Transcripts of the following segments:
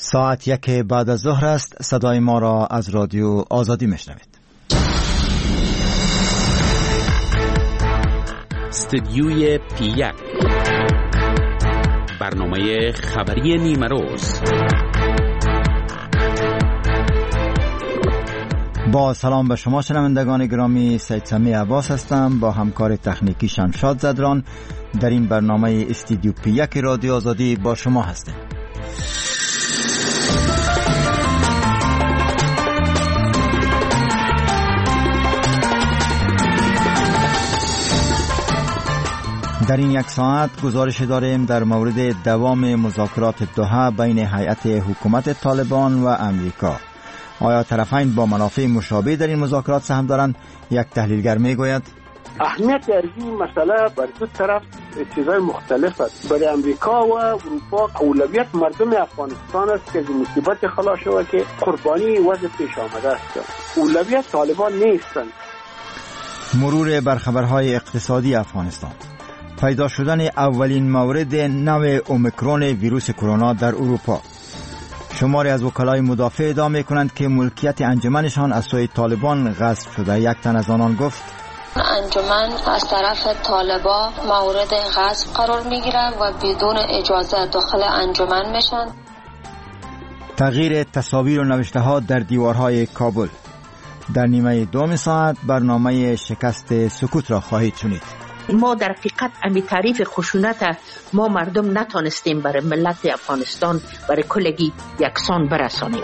ساعت 1 بعد از ظهر است. صدای ما را از رادیو آزادی میشنوید. استدیوی پی1، برنامه خبری نیمه روز. با سلام به شما شنوندگان گرامی، سید سمی عباس هستم با همکار تکنیکی شمشاد زدران. در این برنامه استدیو پی1 رادیو آزادی با شما هستیم. در این یک ساعت گزارش داریم در مورد دوام مذاکرات دوحه بین هیئت حکومت طالبان و امریکا. آیا طرفین با منافع مشابه در این مذاکرات سهم دارند؟ یک تحلیلگر میگوید اهمیت این مسئله بر دو طرف چیزای مختلف است. برای امریکا و اروپا اولویت مردم افغانستان است که از مصیبت خلاص شود که قربانی وضع پیش آمده است. اولویت طالبان نیستند. مرور بر خبرهای اقتصادی افغانستان. پیدا شدن اولین مورد نوع اومیکرون ویروس کرونا در اروپا. شماری از وکلای مدافع ادعا می‌کنند که ملکیت انجمنشان از سوی طالبان غصب شده. یک تن از آنان گفت انجمن از طرف طالبان مورد غصب قرار می‌گیرد و بدون اجازه داخل انجمن میشن. تغییر تصاویر و نوشته‌ها در دیوارهای کابل. در نیمه دوم ساعت برنامه شکست سکوت را خواهید شنید. ما در حقیقت امی تعریف خشونت ما مردم نتانستیم برای ملت افغانستان برای کلگی یکسان برسانیم.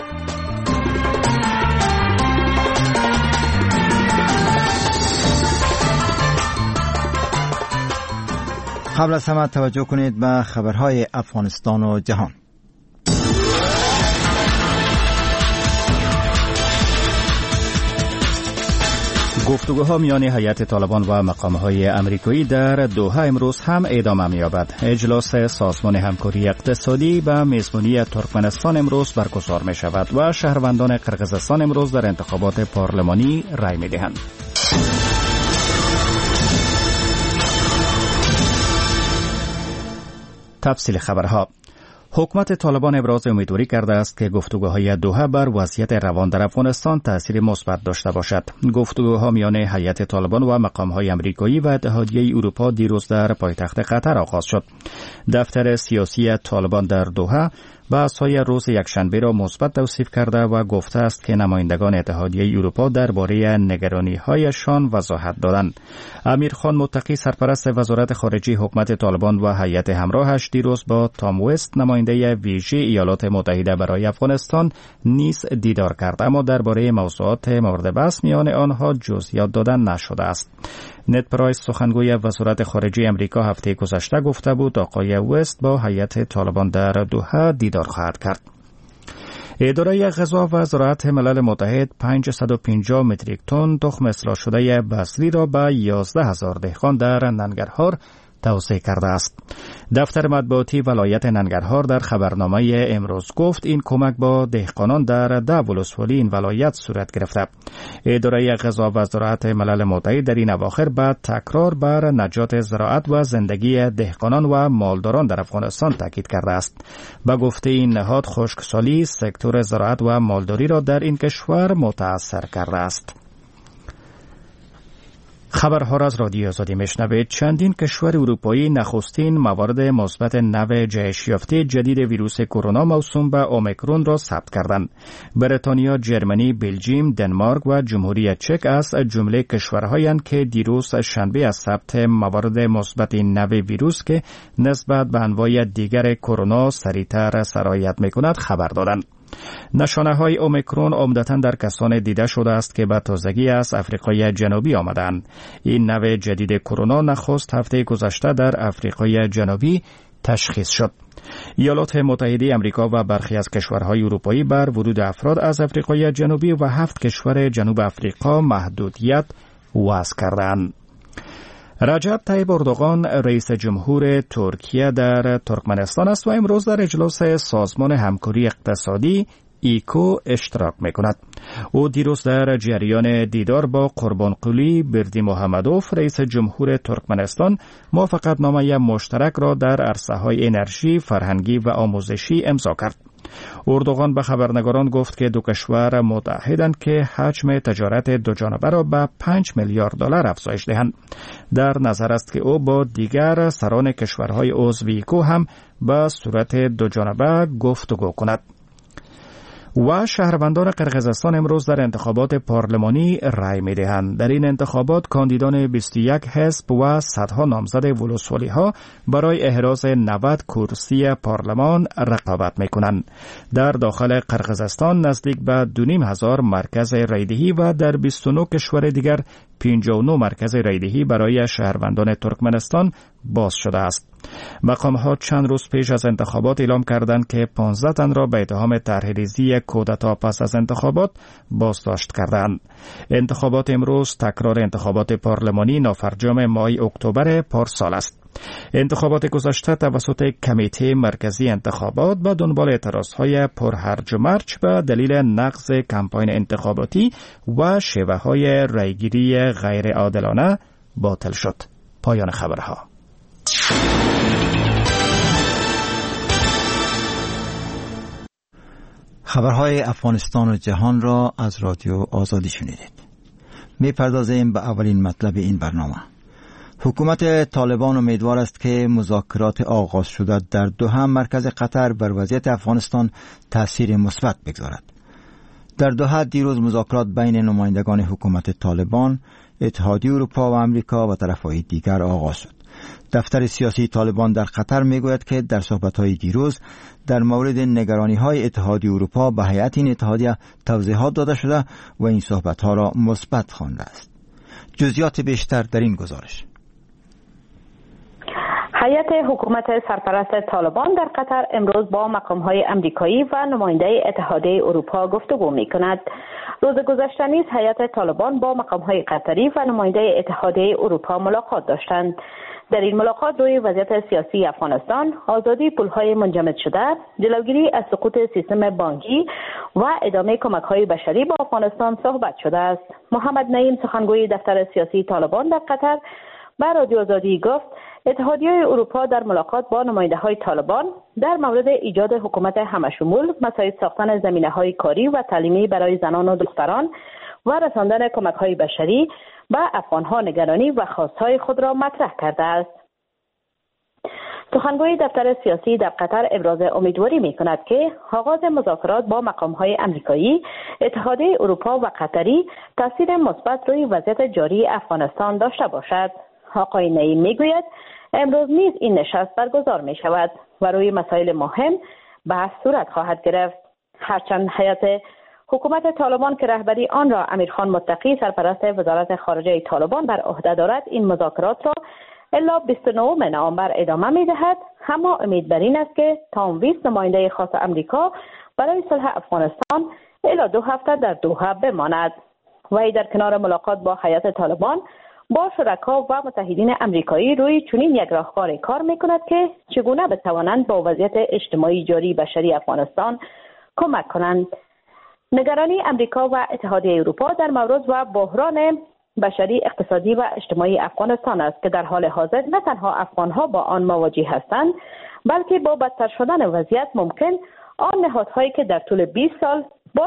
قبل از همه توجه کنید به خبرهای افغانستان و جهان. گفتگوها میان هیئت طالبان و مقام‌های امریکایی در دوحه امروز هم ادامه می‌یابد. اجلاس سازمان همکاری اقتصادی به میزبانی ترکمنستان امروز برگزار می‌شود و شهروندان قرقیزستان امروز در انتخابات پارلمانی رای می‌دهند. تفصیل خبرها. حکومت طالبان ابراز امیدواری کرده است که گفتگوهای دوحه بر وضعیت روان در افغانستان تأثیر مثبت داشته باشد. گفتگوها میان هیئت طالبان و مقام‌های امریکایی و اتحادیه اروپا دیروز در پایتخت قطر آغاز شد. دفتر سیاسی طالبان در دوحه بحث‌های روز یکشنبه را مثبت توصیف کرده و گفته است که نمایندگان اتحادیه اروپا درباره نگرانی‌هایشان وضاحت دادند. امیرخان متقی سرپرست وزارت خارجه حکومت طالبان و هیئت همراهش دیروز با تام وست نماینده ویژه ایالات متحده برای افغانستان نیز دیدار کرد، اما درباره موضوعات مورد بحث میان آنها جزئیات دادن نشده است. نت پرایس سخنگوی وزارت خارجه امریکا هفته گذشته گفته بود آقای وست با هیئت طالبان در دوحه دیدار خواهد کرد. اداره غذا و زراعت ملل متحد 550 متریک تن تخم اصلاح شده بذری را به 11,000 دهقان در ننگرهار توزیع کرده است. دفتر مطبوعاتی ولایت ننگرهار در خبرنامه امروز گفت این کمک با دهقانان در 10 ولسوالی این ولایت صورت گرفته. اداره غذا و زراعت ملل متحد در این اواخر بعد تکرار بر نجات زراعت و زندگی دهقانان و مالداران در افغانستان تاکید کرده است. با گفته این نهاد خشکسالی سکتور زراعت و مالداری را در این کشور متاثر کرده است. خبرها را از رادیو آزادی میشنوید. چندین کشور اروپایی نخستین موارد مثبت نوع جهش یافته جدید ویروس کرونا موسوم به اومیکرون را ثبت کردند. بریتانیا، ژرمنی، بلژیم، دنمارک و جمهوری چک از جمله کشورهایند که دیروز شنبه از ثبت موارد مثبت نوع ویروس که نسبت به انواع دیگر کرونا سریعتر سرایت میکند خبر دادند. نشانه‌های اومیکرون عمدتاً در کسان دیده شده است که به تازگی از آفریقای جنوبی آمدند. این نوع جدید کرونا نخست هفته گذشته در آفریقای جنوبی تشخیص شد. ایالات متحده آمریکا و برخی از کشورهای اروپایی بر ورود افراد از آفریقای جنوبی و 7 کشور جنوب آفریقا محدودیت وضع کردند. رجب طیب اردوغان رئیس جمهور ترکیه در ترکمنستان است و امروز در اجلاس سازمان همکاری اقتصادی ایکو اشتراک می‌کند. او دیروز در جریان دیدار با قربانقلی بردیمحمدوف رئیس جمهور ترکمنستان موافقتنامه مشترک را در عرصه‌های انرژی، فرهنگی و آموزشی امضا کرد. اردوغان به خبرنگاران گفت که دو کشور متحدند که حجم تجارت دو جانبه را به 5 میلیارد دلار افزایش دهند. در نظر است که او با دیگر سران کشورهای عضو ایکو هم به صورت دو جانبه گفتگو کند. و شهروندان قرقیزستان امروز در انتخابات پارلمانی رای می دهند. در این انتخابات کاندیدان 21 حزب و صدها نامزد ولسوالی ها برای احراز 90 کرسی پارلمان رقابت می کنند. در داخل قرقیزستان نزدیک به 2500 مرکز رایدهی و در 29 کشور دیگر 59 مرکز رایدهی برای شهروندان ترکمنستان باز شده است. مقام‌ها چند روز پیش از انتخابات اعلام کردند که 15 تن را به اتهام طرح‌ریزی کودتا پس از انتخابات بازداشت کردند. انتخابات امروز تکرار انتخابات پارلمانی نافرجام ماه اکتبر پارسال است. انتخابات گذشته توسط کمیته مرکزی انتخابات به دنبال اعتراضهای پرهرج و مرج به دلیل نقض کمپاین انتخاباتی و شیوه‌های رایگیری غیر عادلانه باطل شد. پایان خبرها. خبرهای افغانستان و جهان را از رادیو آزادی شنیدید. می‌پردازیم به اولین مطلب این برنامه. حکومت طالبان امیدوار است که مذاکرات آغاز شده در دوحه مرکز قطر بر وضعیت افغانستان تأثیر مثبت بگذارد. در دوحه دیروز مذاکرات بین نمایندگان حکومت طالبان، اتحادیه اروپا و آمریکا و طرفهای دیگر آغاز شد. دفتر سیاسی طالبان در قطر میگوید که در صحبت‌های دیروز در مورد نگرانی‌های اتحادیه اروپا به هیئت این اتحادیه توضیحات داده شده و این صحبت‌ها را مثبت خوانده است. جزئیات بیشتر در این گزارش. هیئت حکومت سرپرست طالبان در قطر امروز با مقام‌های آمریکایی و نماینده اتحادیه اروپا گفتگو می‌کند. روز گذشته نیز هیئت طالبان با مقام‌های قطری و نماینده اتحادیه اروپا ملاقات داشتند. در این ملاقات روی وضعیت سیاسی افغانستان، آزادی پول‌های منجمد شده، جلوگیری از سقوط سیستم بانکی و ادامه کمک‌های بشری به افغانستان صحبت شده است. محمد نعیم سخنگوی دفتر سیاسی طالبان در قطر به رادیو آزادی گفت اتحادیه اروپا در ملاقات با نماینده‌های طالبان در مورد ایجاد حکومت همشمول، مساعد ساختن زمینه‌های کاری و تعلیمی برای زنان و دختران و رساندن کمک‌های بشری به افغان‌ها نگرانی و خواست‌های خود را مطرح کرده است. سخنگوی دفتر سیاسی در قطر ابراز امیدواری می‌کند که آغاز مذاکرات با مقام‌های آمریکایی، اتحادیه اروپا و قطری تاثیر مثبت روی وضعیت جاری افغانستان داشته باشد. آقای نعیم میگوید امروز نیز این نشست برگزار می شود و روی مسائل مهم بحث صورت خواهد گرفت. هرچند هیئت حکومت طالبان که رهبری آن را امیرخان متقی سرپرست وزارت خارجه طالبان بر عهده دارد این مذاکرات را الا 29 نوامبر ادامه می دهد، اما امید بر این است که تام ویس نماینده خاص امریکا برای صلح افغانستان الا 2 هفته در دوحه بماند. وی در کنار ملاقات با هیئت طالبان با شرکا و متحدین امریکایی روی چنین یک راهکار کار میکند که چگونه بتوانند با وضعیت اجتماعی جاری بشری افغانستان کمک کنند. نگرانی امریکا و اتحادیه اروپا در مورد و بحران بشری، اقتصادی و اجتماعی افغانستان است که در حال حاضر نه تنها افغانها با آن مواجه هستند، بلکه با بدتر شدن وضعیت ممکن آن نهادهایی که در طول 20 سال با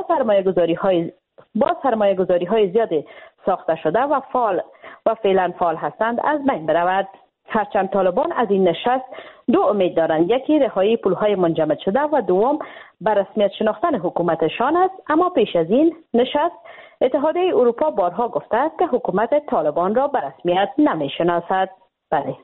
سرمایه‌گذاری‌های زیاد ساخته شده و فعلا فعال هستند از بین برود. هرچند طالبان از این نشست 2 امید دارند، یکی رهایی پول‌های منجمد شده و دوم بر رسمیت شناختن حکومتشان است، اما پیش از این نشست اتحادیه اروپا بارها گفته است که حکومت طالبان را به رسمیت نمی‌شناسد. بله.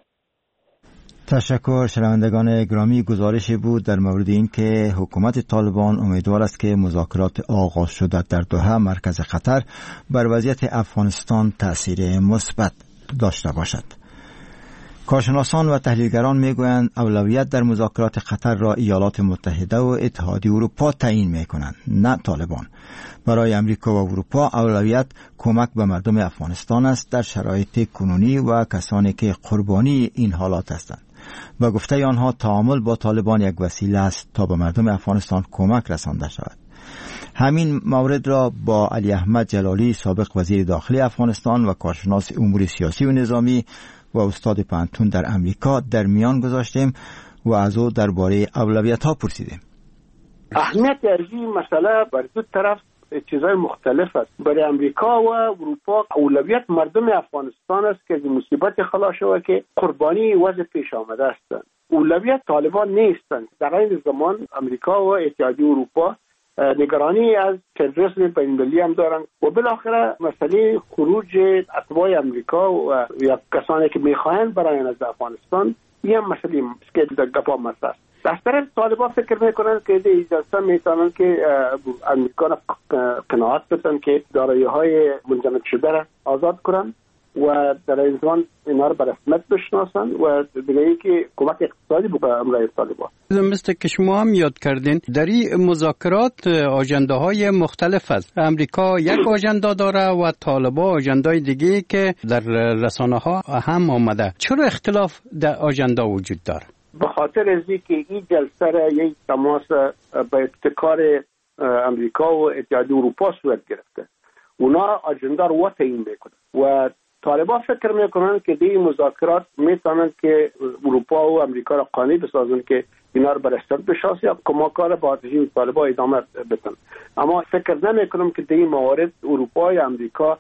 تشکر. شنوندگان گرامی، گزارشی بود در مورد این که حکومت طالبان امیدوار است که مذاکرات آغاز شده در دوحه مرکز قطر بر وضعیت افغانستان تأثیر مثبت داشته باشد. کارشناسان و تحلیلگران میگویند اولویت در مذاکرات قطر را ایالات متحده و اتحادیه اروپا تعیین میکنند، نه طالبان. برای امریکا و اروپا اولویت کمک به مردم افغانستان است در شرایط کنونی و کسانی که قربانی این حالات هستند. با گفته آنها تعامل با طالبان یک وسیله است تا به مردم افغانستان کمک رسانده شود. همین مورد را با علی احمد جلالی، سابق وزیر داخلی افغانستان و کارشناس امور سیاسی و نظامی و استاد پانتون در امریکا در میان گذاشتیم و از او درباره اولویت‌ها پرسیدیم. اهمیت ارزی مسئله بر دو طرف چیزای مختلف است. برای امریکا و اروپا اولویت مردم افغانستان است که از مصیبت خلاص شود که قربانی وضع پیش آمده هستند. اولویت طالبان نیستند. در این زمان امریکا و اتحادیه اروپا نگرانی از تروریسم بین‌المللی هم دارند و بالاخره مسئله خروج اتباع امریکا و یا کسانی که می‌خواهند برایند از افغانستان این مسئله که در گپا مطرح است. در طرف طالبان فکر میکنند که اجازه میتونن که امریکا را قناعت بدن که دارایی‌های منجمد شده را آزاد کنند و در این زمان اینا را به رسمیت بشناسن و دیگه که کمک اقتصادی بکنه امرای طالبان. مثل که شما هم یاد کردین در این مذاکرات آژنده‌های مختلف است. امریکا یک آژنده داره و طالبان آژنده‌های دیگه که در رسانه‌ها هم آمده. چرا اختلاف در آژنده وجود داره؟ به خاطر از اینکه این جلسه را یک تماس به ابتکار امریکا و اتحادیه اروپا صورت گرفته. اونا آژنده رو تعیین میکنن و طالبان فکر میکنن که این مذاکرات میتونن که اروپا و امریکا را قانع بسازن که اینا رو به رسمیت بشناسن یا کمک‌ها با رژیم طالبان ادامه بدن. اما فکر نمیکنم که در این موارد اروپا یا امریکا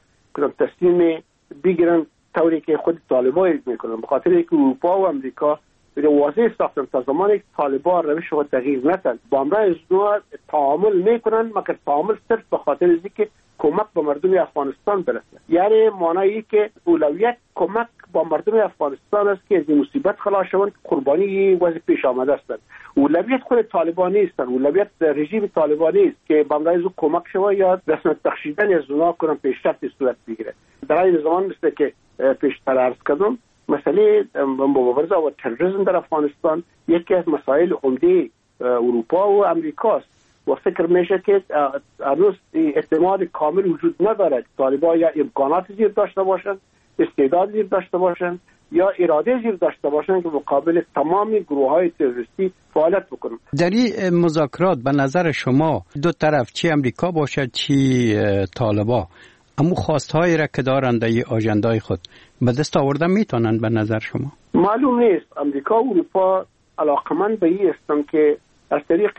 تصمیم بگیرن طوری که خود طالبان میکنن، به خاطر اینکه اروپا و امریکا واضح ساختن تا زمانی که طالبان روش خود تغییر نکرد با امرای از نوع تعامل میکنن، مگر تعامل صرف به خاطر از اینکه کمک به مردم افغانستان برسه. یعنی معنی که اولویت کمک با مردم افغانستان است که از این مصیبت خلاص شوند، قربانی وضع پیش آمده هستند. اولویت خود طالبان نیستن، اولویت رژیم طالبانی است که با امرای از کمک شود یا رسمیت بخشیدن از اونا کنن پیشرفت صورت بگیره. در این زمان مثل که پیشتر عرض کردم مسئله مبارزه و تروریسم در افغانستان یکی از مسائل عمده اروپا و امریکا است و فکر میشه که هنوز اعتماد کامل وجود ندارد. طالبان یا امکانات زیر داشته باشند، استعداد زیر داشته باشند یا اراده زیر داشته باشند که مقابل تمام گروه‌های تروریستی فعالیت بکنند. در این مذاکرات به نظر شما دو طرف چی امریکا باشد چی طالبان اما خواستهایی را که دارند در آژنده‌های خود به دست آوردن میتونن به نظر شما؟ معلوم نیست. امریکا و اروپا علاقمند به این هستند که از طریق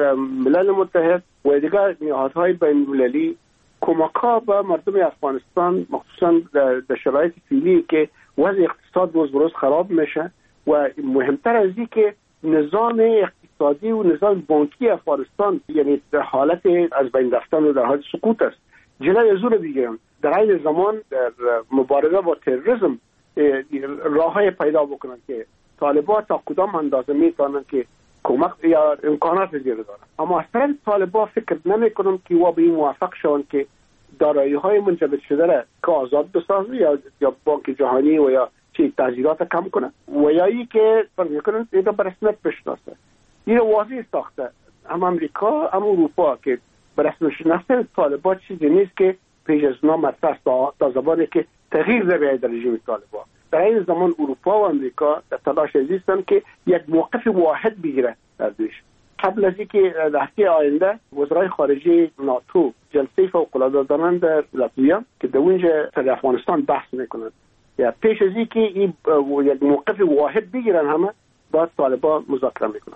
ملل متحد و دیگر نهادهای بین‌المللی کمک‌ها به مردم افغانستان مخصوصا در شرایط فعلی که وضع اقتصاد روز به روز خراب میشه و مهمتر از این که نظام اقتصادی و نظام بانکی افغانستان یعنی در حالت از بین رفتن و در حالت سقوط است، جلوی از اون بگیرن. در این زمان در مبارزه با تروریسم راههای پیدا بکنن که طالبان تا کدام اندازه میتونن که کمک یا امکانات زیر دارن. اما از طرف طالبان فکر نمیکنم که و به این موافق شون که دارایی‌های منجمد شده را که آزاد بسازه یا بانک جهانی و یا چی تجهیزات کم کنه و یا ای که فرض میکنن اینا به رسمیت بشناسه. این واضح ساخته هم امریکا هم اروپا که به رسمیت شناختن طالبان چیزی نیست که پیش از اونا مطرح تا زمانی که تغییر در رژیم طالبان. در این زمان اروپا و امریکا در تلاش هستند که یک موقف واحد بگیره در دوش. قبل از اینکه در هفته آینده وزرای خارجه ناتو جلسه فوق‌العاده دارند در لاتویا که در اونجا سر افغانستان بحث میکنند. یا پیش از اینکه این یک موقف واحد بگیرن همه با طالبان مذاکره میکنند.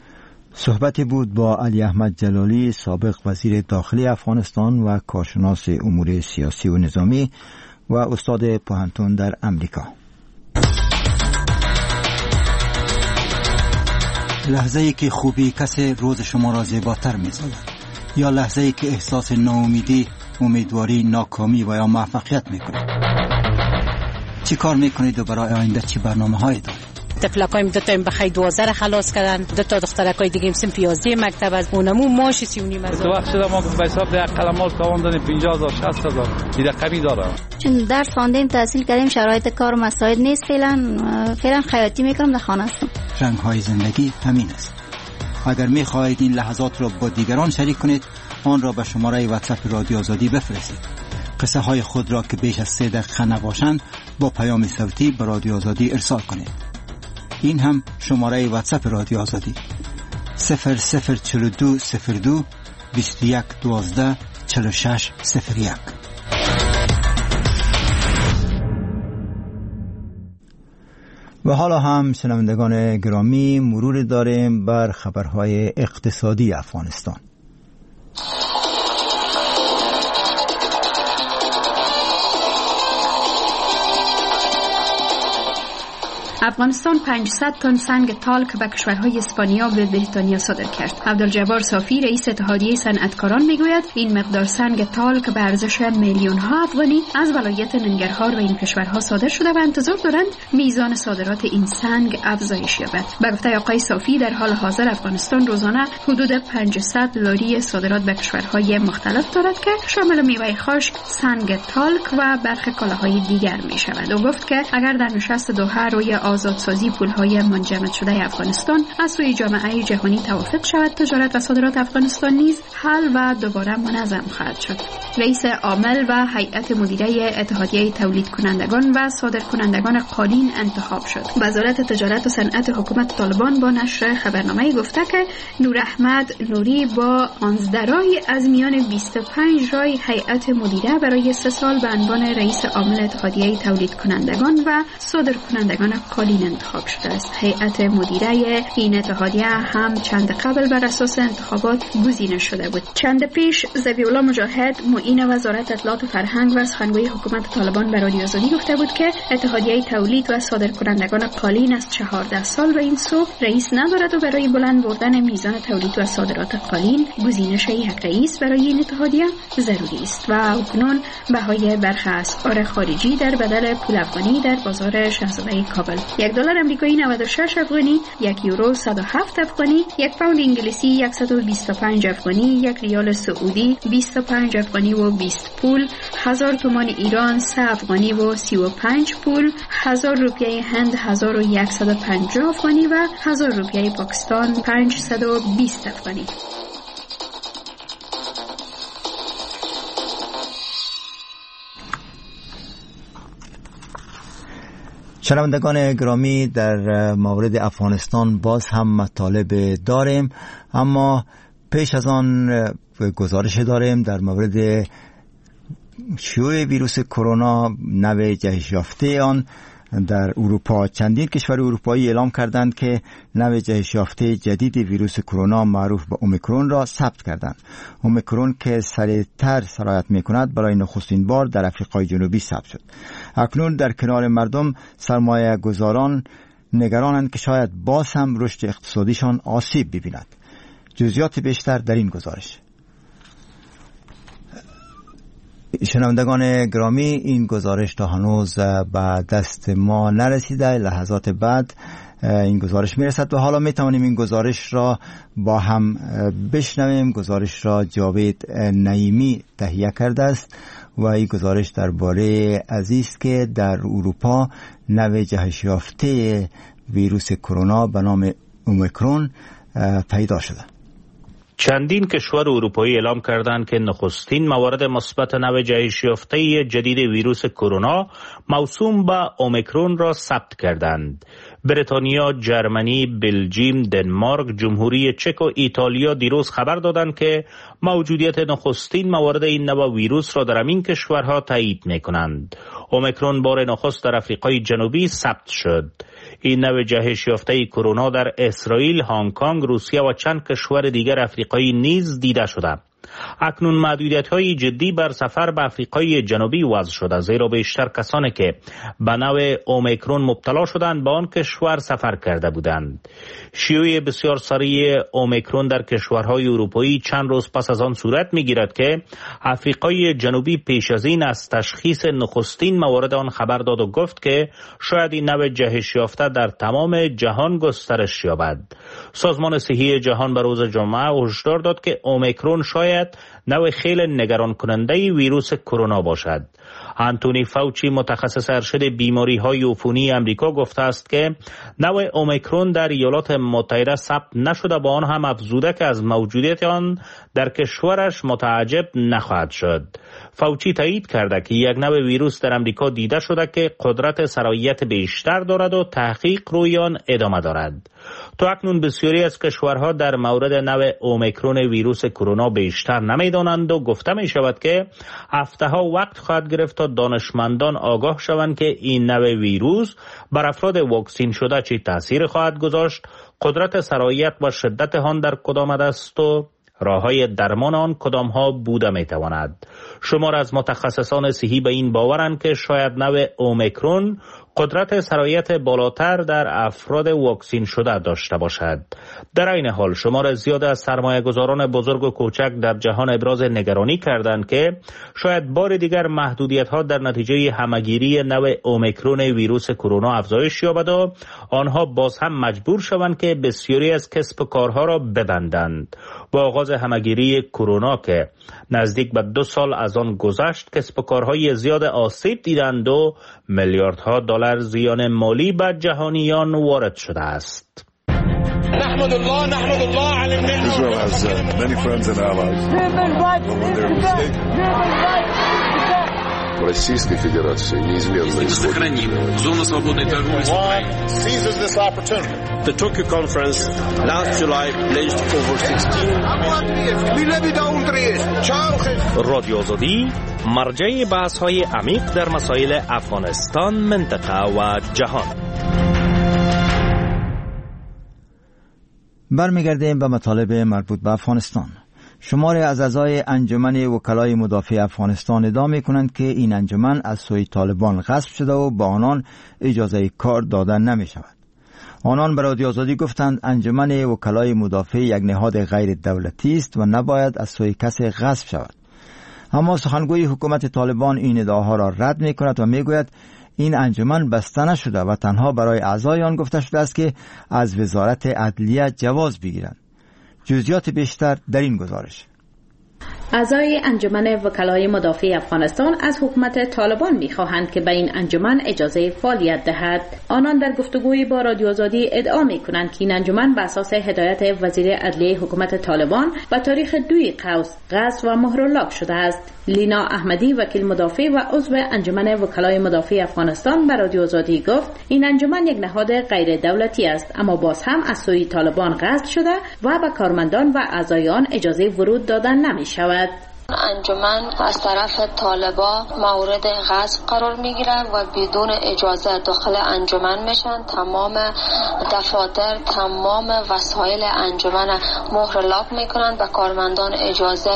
صحبتی بود با علی احمد جلالی سابق وزیر داخلی افغانستان و کارشناس امور سیاسی و نظامی و استاد پوهنتون در امریکا. لحظه‌ای که خوبی کسی روز شما را زیباتر می‌سازد یا لحظه‌ای که احساس ناامیدی، امیدواری، ناکامی و یا موفقیت می‌کنید. چی کار می‌کنید و برای آینده چی برنامه‌هایی دارید؟ طفلکایم دو تا بخیر 12 خلاص کردن، دو تا دخترکای دیگه سنف 11 مکتب از اونمو ماش 39 از تو وقت شده ما به حساب در قلمال کاوندن 50000 60000 دیگه کمی داره. چون درس خواندیم تحصیل کردیم شرایط کار مساعد نیست، فعلا خیاطی میکنم در خانه هستم. رنگ‌های زندگی همین است. اگر می‌خواهید این لحظات را با دیگران شریک کنید آن را به شماره واتساپ رادیو آزادی بفرستید. قصه های خود را که بیش از 3 دقیقه نباشند با پیام صوتی به رادیو آزادی ارسال کنید. این هم شماره واتساپ رادیو آزادی 004202 2112 4601. و حالا هم شنوندگان گرامی مرور داریم بر خبرهای اقتصادی افغانستان. افغانستان 500 تن سنگ تالک به کشورهای اسپانیا و بریتانیا صادر کرد. عبدالجبار صافی رئیس اتحادیه صنعتکاران میگوید این مقدار سنگ تالک به ارزش میلیون ها افغانی از ولایت ننگرهار و این کشورها صادر شده و انتظار دارند میزان صادرات این سنگ افزایش یابد. به گفته آقای صافی در حال حاضر افغانستان روزانه حدود 500 لاری صادرات به کشورهای مختلف دارد که شامل میوه خشک، سنگ تالک و برخی کالاهای دیگر میشود. او گفت که اگر در نشست دوحه روی آزادسازی پول‌های منجمد شده افغانستان از سوی جامعه جهانی توافق شود، تجارت و صادرات افغانستان نیز حل و دوباره منظم خواهد شد. رئیس عامل و هیئت مدیره اتحادیه تولید کنندگان و صادر کنندگان قالین انتخاب شد. وزارت تجارت و صنعت حکومت طالبان با نشر خبرنامه گفته که نور احمد نوری با 11 رای از میان 25 رای هیئت مدیره برای 3 سال به عنوان رئیس عامل اتحادیه تولید کنندگان و صادر کنندگان قالین انتخاب شده است. هیئت مدیره این اتحادیه هم چند قبل بر اساس انتخابات گزینه شده بود. چند پیش ذبیح‌الله مجاهد معین وزارت اطلاعات و فرهنگ و سخنگوی حکومت طالبان به رادیو آزادی گفته بود که اتحادیه تولید و صادر کنندگان قالین از 14 سال به این سو رئیس ندارد و برای بلند بردن میزان تولید و صادرات قالین گزینش یک رئیس برای این اتحادیه ضروری است و اکنون بهای برخی اسعار خارجی در بدل پول افغانی در بازار شاهزاده کابل: $1 آمریکایی 96 افغانی، €1 107 افغانی، £1 انگلیسی 125 افغانی، $1 سعودی 25 افغانی و 20 پول، 1000 تومان ایران 3 افغانی و 35 پول، 1000 روپیه هند 1150 افغانی و 1000 روپیه پاکستان 520 افغانی. شنوندگان گرامی، در مورد افغانستان باز هم مطالب داریم، اما پیش از آن گزارش داریم در مورد شیوع ویروس کرونا نوع جهش یافته آن در اروپا. چندین کشور اروپایی اعلام کردند که نوع جهش یافته جدید ویروس کرونا معروف به اومیکرون را ثبت کردند. اومیکرون که سریعتر سرایت می‌کند برای نخستین بار در آفریقای جنوبی ثبت شد. اکنون در کنار مردم سرمایه گذاران نگرانند که شاید باز هم رشد اقتصادیشان آسیب ببیند. جزئیات بیشتر در این گزارش. شنوندگان گرامی، این گزارش تا هنوز به دست ما نرسیده، لحظات بعد این گزارش میرسد و حالا میتوانیم این گزارش را با هم بشنویم. گزارش را جاوید نعیمی تهیه کرده است و این گزارش درباره است که در اروپا نوع جهش یافته ویروس کرونا به نام اومیکرون پیدا شده. چندین کشور اروپایی اعلام کردند که نخستین موارد مثبت نوع جهش یافته جدید ویروس کرونا موسوم به اومیکرون را ثبت کردند. بریتانیا، جرمنی، بلژیم، دنمارک، جمهوری چک و ایتالیا دیروز خبر دادند که موجودیت نخستین موارد این نوع ویروس را در این کشورها تایید می‌کنند. اومیکرون بار نخست در آفریقای جنوبی ثبت شد. این نوع جهش یافته کرونا در اسرائیل، هنگ کنگ، روسیه و چند کشور دیگر آفریقایی نیز دیده شده. اکنون محدودیت‌های جدی بر سفر به آفریقای جنوبی وضع شده، زیرا بیشتر کسانی که به نوع اومیکرون مبتلا شدند به آن کشور سفر کرده بودند. شیوع بسیار سریع اومیکرون در کشورهای اروپایی چند روز پس از آن صورت می‌گیرد که آفریقای جنوبی پیش از این از تشخیص نخستین موارد آن خبر داد و گفت که شاید این نوع جهش یافته در تمام جهان گسترش یابد. سازمان صحی جهان به روز جمعه هشدار داد که اومیکرون شاید نوع خیلی نگران کننده ویروس کرونا باشد. آنتونی فاوچی، متخصص ارشد بیماری‌های عفونی آمریکا، گفته است که نوع اومیکرون در ایالات متحده ثبت نشده، با آن هم افزوده که از موجودیت آن در کشورش متعجب نخواهد شد. فاوچی تایید کرده که یک نوع ویروس در آمریکا دیده شده که قدرت سرایت بیشتر دارد و تحقیق روی آن ادامه دارد. تا اکنون بسیاری از کشورها در مورد نوع اومیکرون ویروس کرونا بیشتر بیشتر نمیدانند و گفته می شود که هفته‌ها وقت خواهد گرفت تا دانشمندان آگاه شوند که این نوع ویروس بر افراد واکسین شده چه تأثیر خواهد گذاشت، قدرت سرایت و شدت آن در کدام است و راه‌های درمان آن کدام ها بوده می تواند. شمار از متخصصان صحی به این باورند که شاید نوع اومیکرون قدرت سرایت بالاتر در افراد واکسین شده داشته باشد. در این حال شمار زیاد از سرمایه‌گذاران بزرگ و کوچک در جهان ابراز نگرانی کردند که شاید بار دیگر محدودیت‌ها در نتیجه همه‌گیری نوع اومیکرون ویروس کرونا افزایش یابد و آنها باز هم مجبور شوند که بسیاری از کسب و کارها را ببندند. با آغاز همه‌گیری کرونا که نزدیک به 2 سال از آن گذشت، کسب و کارهای زیاد آسیب دیدند و میلیاردها دلار زیان مالی به جهانیان وارد شده است. نحمد الله على النعمة. Israel has many friends and allies. Российской Федерации неизменно сохраним зону свободной торговли с Украиной. Seizes this opportunity. The Tokyo conference last July pledged over 16. رادیو آزادی مرجع بحث‌های عمیق در مسائل افغانستان، منطقه و جهان. برمیگردیم به مطالب مربوط به افغانستان. شماری از اعضای انجمن وکلای مدافع افغانستان ادعا می‌کنند که این انجمن از سوی طالبان غصب شده و به آنان اجازه کار داده نمی‌شود. آنان به رادیو آزادی گفتند انجمن وکلای مدافع یک نهاد غیر دولتی است و نباید از سوی کسی غصب شود. اما سخنگوی حکومت طالبان این ادعاها را رد می‌کند و می‌گوید این انجمن بسته نشده و تنها برای اعضای آن گفته شده است که از وزارت عدلیه جواز بگیرند. جزئیات بیشتر در این گزارش. اعضای انجمن وکلای مدافع افغانستان از حکومت طالبان می‌خواهند که به این انجمن اجازه فعالیت دهد. آنان در گفتگویی با رادیو آزادی ادعا می‌کنند که این انجمن بر اساس هدایت وزیر عدلیه حکومت طالبان به تاریخ 2 قوس غصب و مهراللاک شده است. لینا احمدی وکیل مدافع و عضو انجمن وکلای مدافع افغانستان به رادیو آزادی گفت این انجمن یک نهاد غیر دولتی است اما باز هم از سوی طالبان غصب شده و به کارمندان و اعضای آن اجازه ورود دادن نمی‌شود. انجمن از طرف طالبا مورد غصب قرار میگیره و بدون اجازه داخل انجمن میشن. تمام دفاتر، تمام وسایل انجمن مهر لاک میکنن و کارمندان اجازه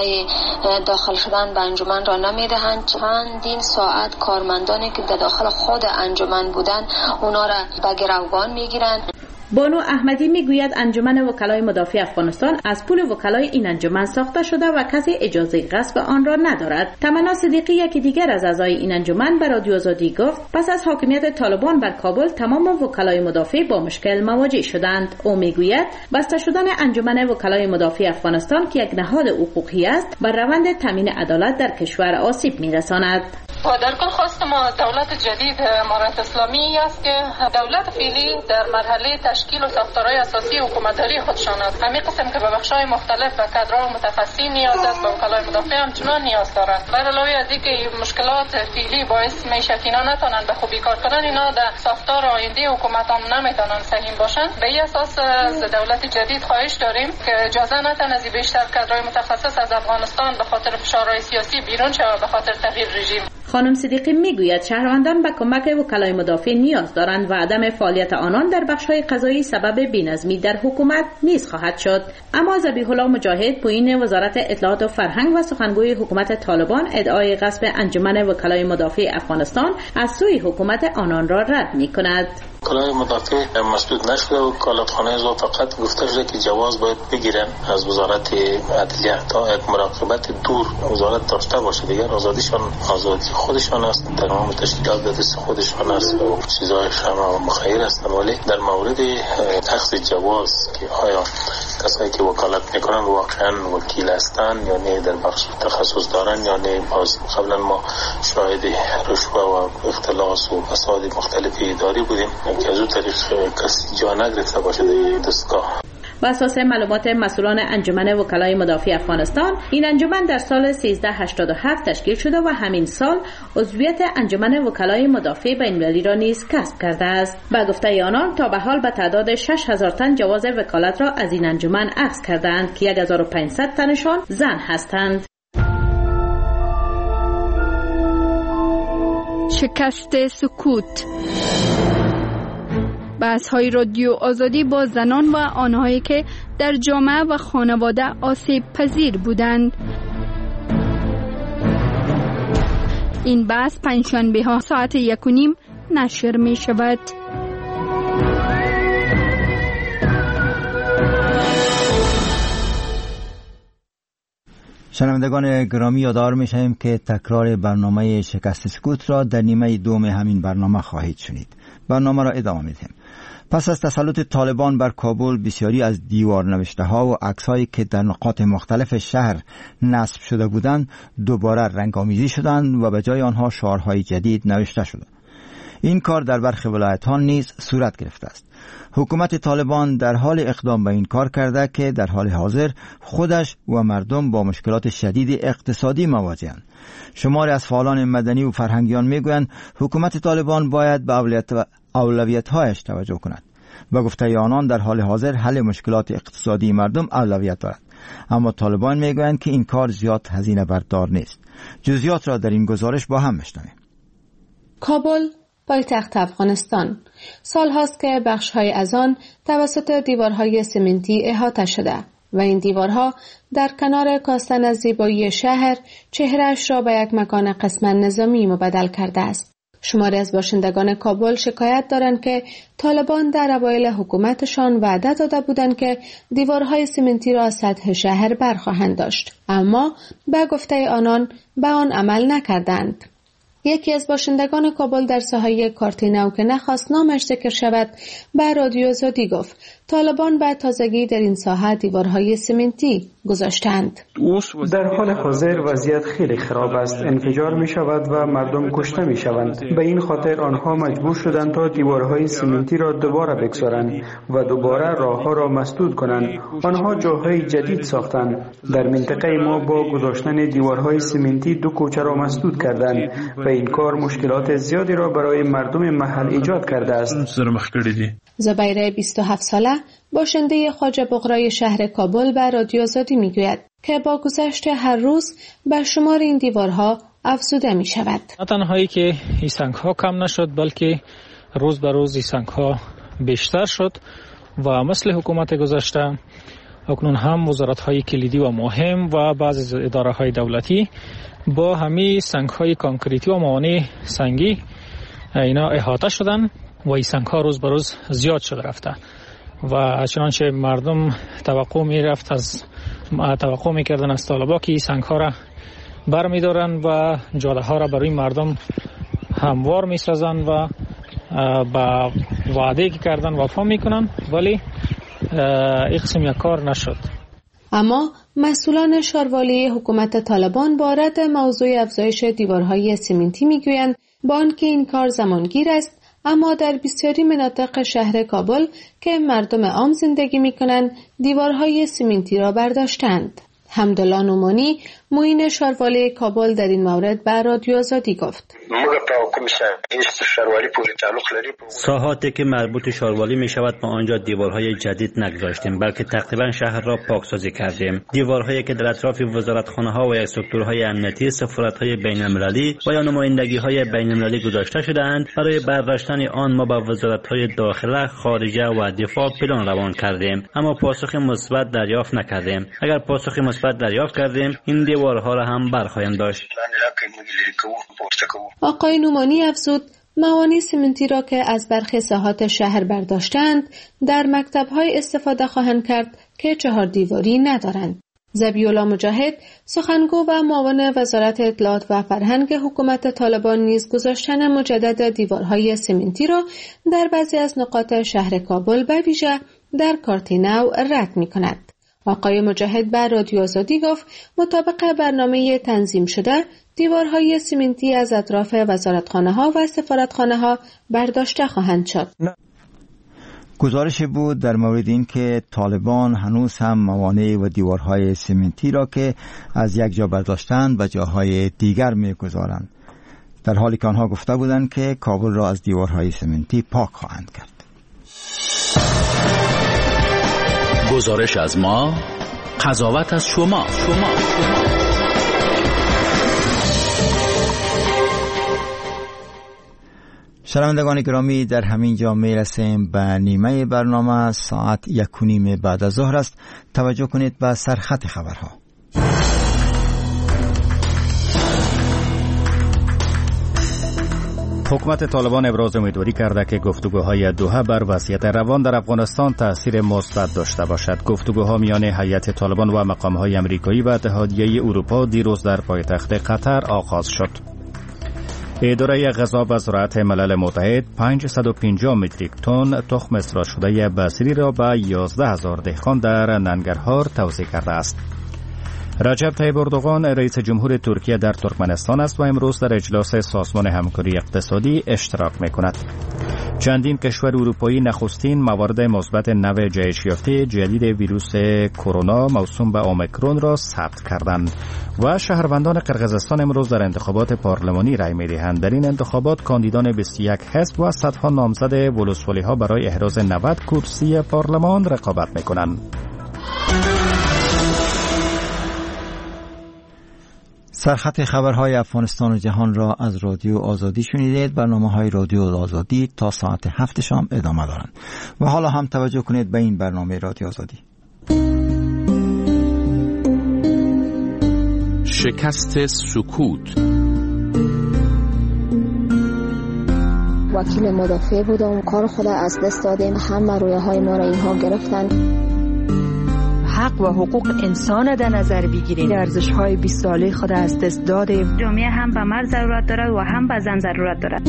داخل شدن به انجمن را نمیدهند. چندین ساعت کارمندانی که در داخل خود انجمن بودن اونا را به گروگان میگیرن. بانو احمدی میگوید انجمن وکلای مدافع افغانستان از پول وکلای این انجمن ساخته شده و کسی اجازه غصب آن را ندارد. تمنا صدیقی یکی دیگر از اعضای این انجمن به رادیو آزادی گفت پس از حاکمیت طالبان بر کابل تمام وکلای مدافع با مشکل مواجه شدند. او میگوید بسته شدن انجمن وکلای مدافع افغانستان که یک نهاد حقوقی است بر روند تامین عدالت در کشور آسیب میرساند. و در کل خواست ما دولت جدید امارت اسلامی است که دولت فعلی در مرحله تشکیل و ساختارهای اساسی حکومتداری خودشان است. همین قسم که به بخش‌های مختلف و کادرها متخصصین نیاز است، به وکلای مدافع همچنان نیاز دارند. بر علاوه از اینکه مشکلات فعلی باعث میشه که اینا نتونن به خوبی کار کنن، اینا در ساختار آینده حکومت هم نمیتونن سهیم باشن. به این اساس از دولت جدید خواهش داریم که اجازه ندن از بیشتر کادرهای متخصص از افغانستان به خاطر فشارهای سیاسی بیرون شود به خاطر تغییر رژیم. خانم صدیقی میگوید شهروندان به کمک وکلای مدافع نیاز دارند و عدم فعالیت آنان در بخش‌های قضایی سبب بی‌نظمی در حکومت نیز خواهد شد. اما ذبیح الله مجاهد پویین وزارت اطلاعات و فرهنگ و سخنگوی حکومت طالبان ادعای غصب انجمن وکلای مدافع افغانستان از سوی حکومت آنان را رد می‌کند. وکلای مدافع مسدود نشده و وکالتخانه ازو فقط گفته شده که جواز باید بگیرن از وزارت عدلیه تا یک مراقبت دور وزارت داشته باشه. دیگر آزادیشان آزادی خودشان است، تمام تشکیلات به دست خودشان است و چیزایش هم مخیر است. ولی در مورد اخذ جواز که آیا کسایی که وکالت میکنن واقعا وکیل هستند یا نه، در بخش تخصص دارن یا نه، باز قبلا ما شاهد رشوه و اختلاس و فساد مختلف اداری بودیم که از اون طریق کسی جا نگرفته باشه در دستگاه. بر اساس معلومات مسئولان انجمن وکلای مدافع افغانستان، این انجمن در سال 1387 تشکیل شده و همین سال عضویت انجمن وکلای مدافع بین‌المللی را نیز کسب کرده است. با گفته آنان تا به حال به تعداد 6000 تن جواز وکالت را از این انجمن اخذ کردند که 1500 تنشان زن هستند. شکست سکوت. بحث‌های رادیو آزادی با زنان و آنهایی که در جامعه و خانواده آسیب پذیر بودند. این بحث پنجشنبه ها ساعت 1:30 نشر می شود. شنوندگان گرامی، یادآور می‌شویم که تکرار برنامه شکست سکوت را در نیمه دوم همین برنامه خواهید شنید. برنامه را ادامه می‌دهیم. پس از تسلط طالبان بر کابل، بسیاری از دیوارنوشته‌ها و عکس‌هایی که در نقاط مختلف شهر نصب شده بودند دوباره رنگ‌آمیزی شدند و به جای آنها شعارهای جدید نوشته شد. این کار در برخی ولایت‌ها نیز صورت گرفته است. حکومت طالبان در حال اقدام به این کار کرده که در حال حاضر خودش و مردم با مشکلات شدید اقتصادی مواجه‌اند. شماری از فعالان مدنی و فرهنگیان میگویند حکومت طالبان باید به اولویت‌هایش توجه کند. با گفته آنان در حال حاضر حل مشکلات اقتصادی مردم اولویت دارد، اما طالبان میگویند که این کار زیاد هزینه بردار نیست. جزئیات را در این گزارش با هم میشنویم. کابل، پایتخت افغانستان، سال هاست که بخش‌های از آن توسط دیوارهای سمنتی احاطه شده و این دیوارها در کنار کاستن از زیبایی شهر چهرهش را به یک مکان قسماً نظامی مبدل کرده است. شماری از باشندگان کابل شکایت دارند که طالبان در اوایل حکومتشان وعده داده بودند که دیوارهای سمنتی را از سطح شهر برخواهند داشت، اما به گفته آنان به آن عمل نکردند. یکی از باشندگان کابل در ساحه کارتینو که نخواست نامش ذکر شود به رادیو آزادی گفت طالبان به تازگی در این ساحه دیوارهای سمنتی گذاشتند. در حال حاضر وضعیت خیلی خراب است، انفجار می شود و مردم کشته می شوند. به این خاطر آنها مجبور شدند تا دیوارهای سمنتی را دوباره بگذارند و دوباره راهها را مسدود کنند. آنها جاهای جدید ساختند. در منطقه ما با گذاشتن دیوارهای سمنتی 2 کوچه را مسدود کردند و این کار مشکلات زیادی را برای مردم محل ایجاد کرده است. زبیره 27 ساله باشنده خواجه بغرای شهر کابل به رادیو آزادی میگوید که با گذشت هر روز به شمار این دیوارها افزوده می شود. نه تنهایی که این سنگ ها کم نشد، بلکه روز به روز این سنگ ها بیشتر شد و مثل حکومت گذشته اکنون هم وزارت های کلیدی و مهم و بعضی اداره های دولتی با همه سنگ های کانکریتی و موانع سنگی اینا احاطه شدن و این سنگ ها روز به روز زیاد شده رفته و چنانچه مردم توقع میکردن از طالبا که این سنگ ها را برمیدارن و جاده ها را برای مردم هموار میسازن و با وعده که کردن وفا میکنن، ولی این قسم یک کار نشد. اما مسئولان شاروالی حکومت طالبان با رد موضوع افزایش دیوارهای سمنتی میگویند با آنکه این کار زمانگیر است، اما در بسیاری مناطق شهر کابل که مردم عام زندگی میکنند دیوارهای سمنتی را برداشتند. حمدالله نومانی معین شاروالی کابل در این مورد به رادیو آزادی گفت ساحاتی که مربوط شاروالی می شود ما آنجا دیوارهای جدید نگذاشتیم، بلکه تقریبا شهر را پاکسازی کردیم. دیوارهایی که در اطراف وزارتخانه‌ها و ستورهای امنیتی، سفارت‌های بین‌المللی و یا نمایندگی‌های بین‌المللی گذاشته شده‌اند، برای برداشتن آن ما با وزارت‌های داخله، خارجه و دفاع پلان روان کردیم، اما پاسخ مثبت دریافت نکردیم. اگر پاسخ مثبت دریافت کردیم این دیوارها را هم برخواهیم داشت. آقای نومانی افزود موانع سمنتی را که از برخی ساحات شهر برداشتند در مکتب‌های استفاده خواهند کرد که 4 دیواری ندارند. ذبیح‌الله مجاهد سخنگو و معاون وزارت اطلاعات و فرهنگ حکومت طالبان نیز گذاشتن مجدد دیوارهای سمنتی را در بعضی از نقاط شهر کابل به ویژه در کارتینو رد می‌کند. آقای مجاهد به رادیو آزادی گفت مطابق برنامه تنظیم شده دیوارهای سمنتی از اطراف وزارتخانه‌ها و سفارتخانه‌ها برداشته خواهند شد. گزارش بود در مورد این که طالبان هنوز هم موانع و دیوارهای سمنتی را که از یک جا برداشتند و جاهای دیگر می‌گذارند، در حالی که آنها گفته بودند که کابل را از دیوارهای سمنتی پاک خواهند کرد. گزارش از ما، قضاوت از شما. شنوندگان گرامی، در همین جا میرسیم به نیمه برنامه. ساعت 1:30 بعد از ظهر است. توجه کنید به سرخط خبرها. حکومت طالبان ابراز امیدواری کرده که گفتگوهای دوحه بر وضعیت روان در افغانستان تأثیر مثبت داشته باشد. گفتگوها میان هیئت طالبان و مقامهای آمریکایی و اتحادیه اروپا دیروز در پایتخت قطر آغاز شد. اداره غذا و زراعت ملل متحد 550 متریک تن تخم اصلاح شده بصری را به 11,000 دهقان در ننگرهار توزیع کرده است. رجب طیب اردوغان رئیس جمهور ترکیه در ترکمنستان است و امروز در اجلاس سازمان همکاری اقتصادی اشتراک می‌کند. چندین کشور اروپایی نخستین موارد مثبت نوع جهش یافته جدید ویروس کرونا موسوم به اومیکرون را ثبت کردند و شهروندان قرقیزستان امروز در انتخابات پارلمانی رای می‌دهند. در این انتخابات کاندیدان 21 حزب و صدها نامزد ولسوالی‌ها برای احراز 90 کرسی پارلمان رقابت می‌کنند. سرخط خبرهای افغانستان و جهان را از رادیو آزادی شنیدید. برنامه‌های رادیو آزادی تا ساعت 7 شام ادامه دارند. و حالا هم توجه کنید به این برنامه رادیو آزادی. شکست سکوت. وکیل مدافع بودم، کار خود از دست دادیم، همه رویاهای ما را اینها گرفتن. حق و حقوق انسان در نظر بگیریم. ارزش‌های 20 ساله خود از دست دادیم. جامعه هم به مرد ضرورت دارد و هم به زن ضرورت دارد.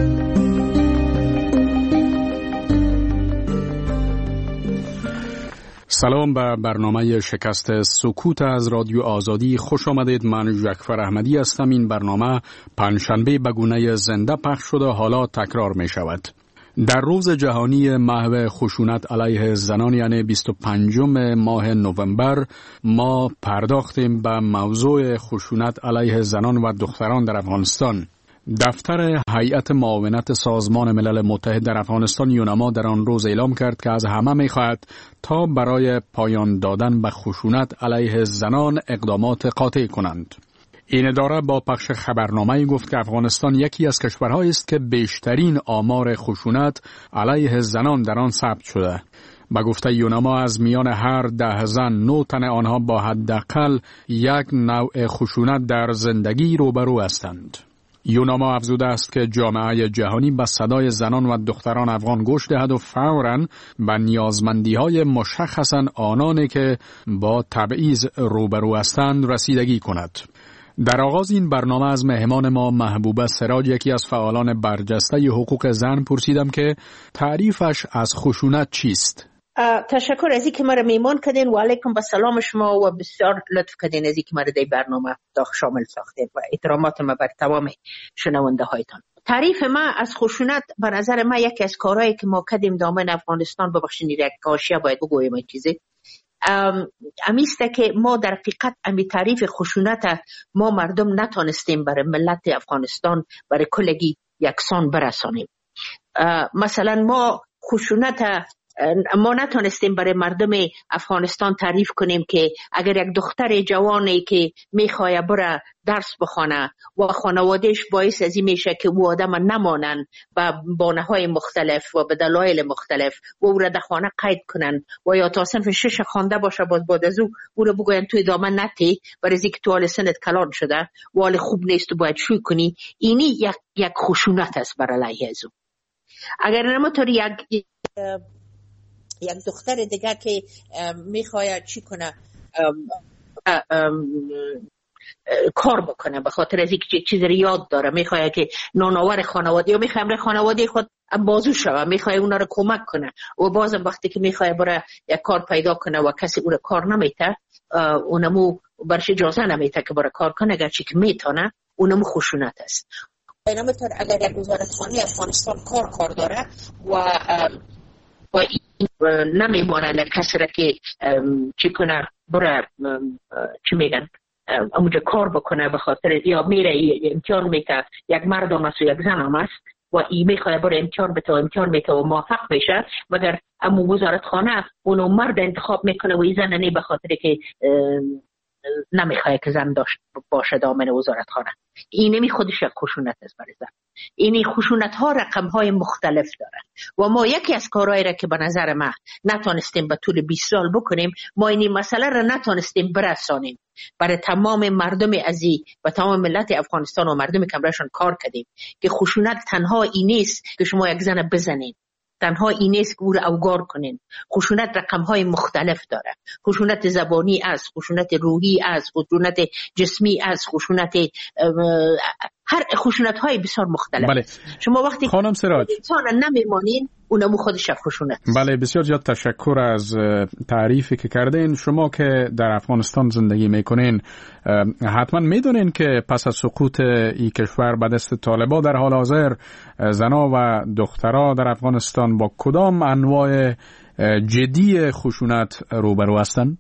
سلام به برنامه شکست سکوت از رادیو آزادی خوش آمدید. من جعفر احمدی هستم. این برنامه پنجشنبه به گونه زنده پخش شده، حالا تکرار می شود. در روز جهانی محو خشونت علیه زنان یعنی 25 ماه نوامبر ما پرداختیم به موضوع خشونت علیه زنان و دختران در افغانستان. دفتر هیئت معاونت سازمان ملل متحد در افغانستان یونما در آن روز اعلام کرد که از همه می‌خواهد تا برای پایان دادن به خشونت علیه زنان اقدامات قاطع کنند. این اداره با پخش خبرنامه‌ای گفت که افغانستان یکی از کشورهایی است که بیشترین آمار خشونت علیه زنان در آن ثبت شده. به گفته یونما از میان هر 10 زن 9 تن آنها با حداقل یک نوع خشونت در زندگی روبرو هستند. یونما افزوده است که جامعه جهانی به صدای زنان و دختران افغان گوش دهد و فوراً به نیازمندی‌های مشخصاً آنانی که با تبعیض روبرو هستند رسیدگی کند. در آغاز این برنامه از مهمان ما محبوبه سراج، یکی از فعالان برجسته حقوق زن، پرسیدم که تعریفش از خشونت چیست؟ تشکر از اینکه مرا میمان کردین و علیکم به سلام شما و بسیار لطف کردین از اینکه مرا در برنامه شامل ساختین و احترامات ما بر تمام شنونده هایتان. تعریف ما از خشونت به نظر ما یکی از کارهایی که ما کردیم دامن افغانستان، ببخشید یک کاشیه باید بگویم این چیزی امیسته که ما در حقیقت امی تعریف خشونت ما مردم نتانستیم برای ملت افغانستان برای کلگی یکسان برسانیم. مثلا ما خشونت ما نتونستیم برای مردم افغانستان تعریف کنیم که اگر یک دختر جوانی که میخواه بره درس بخونه و خانوادهش باعث از این میشه که او آدم نمانن و بانه‌های مختلف و به دلایل مختلف و او را در خانه قید کنن و یا تا صنف 6 خوانده باشه بعد از او را بگوین توی دامن نتی برای اینکه تو حال سنت کلان شده و حال خوب نیست و باید شوی کنی. اینی یک خشونت است برای علیه از او. اگر نمطور یک دختر دیگه که میخواد چی کنه کار بکنه به خاطر از اینکه چیز رو یاد داره، میخواد که نانآور خانواده یا میخواد خانواده خود بازو شوه، میخواد اونا رو کمک کنه و بازم وقتی که میخواد برای یک کار پیدا کنه و کسی او رو کار نمیته اونمو برش اجازه نمیته که برای کار کنه گرچه که میتونه، اونمو خشونت است. اینم اگر یک وزارتخانه افغانستان کار داره و و این نمیمانند کسی را که چی کنه بره چی میگن اونجا کار بکنه به خاطر یا میره امتحان میته یک مردم است و یک زن هم است و این میخواد بره امتحان میته و موفق بشه، مگر امو وزارتخانه اونو مرد انتخاب میکنه و این زن نه به خاطر که نمیخواد که زن داشت باشه دامن وزارتخانه. اینمی خودش یک خشونت است برای زن. اینی خشونت ها رقم های مختلف داره و ما یکی از کارهایی را که به نظر من نتونستیم به طول 20 سال بکنیم، ما اینی مسئله را نتونستیم برسانیم برای تمام مردم عزیز و تمام ملت افغانستان و مردم که برایشان کار کردیم که خشونت تنها این نیست که شما یک زن بزنین، تنها این نیست که او را اوگار کنین. خشونت رقم‌های مختلف داره. خشونت زبانی است، خشونت روحی است، خشونت جسمی است، خشونت هر خشونت‌های بسیار مختلف. بله. شما وقتی خانم سراج انسان نمیمانین اونم خودش خشونت. بله، بسیار زیاد تشکر از تعریفی که کردین. شما که در افغانستان زندگی میکنین حتما میدونین که پس از سقوط این کشور به دست طالبان در حال حاضر زنا و دخترها در افغانستان با کدام انواع جدی خشونت روبرو هستند؟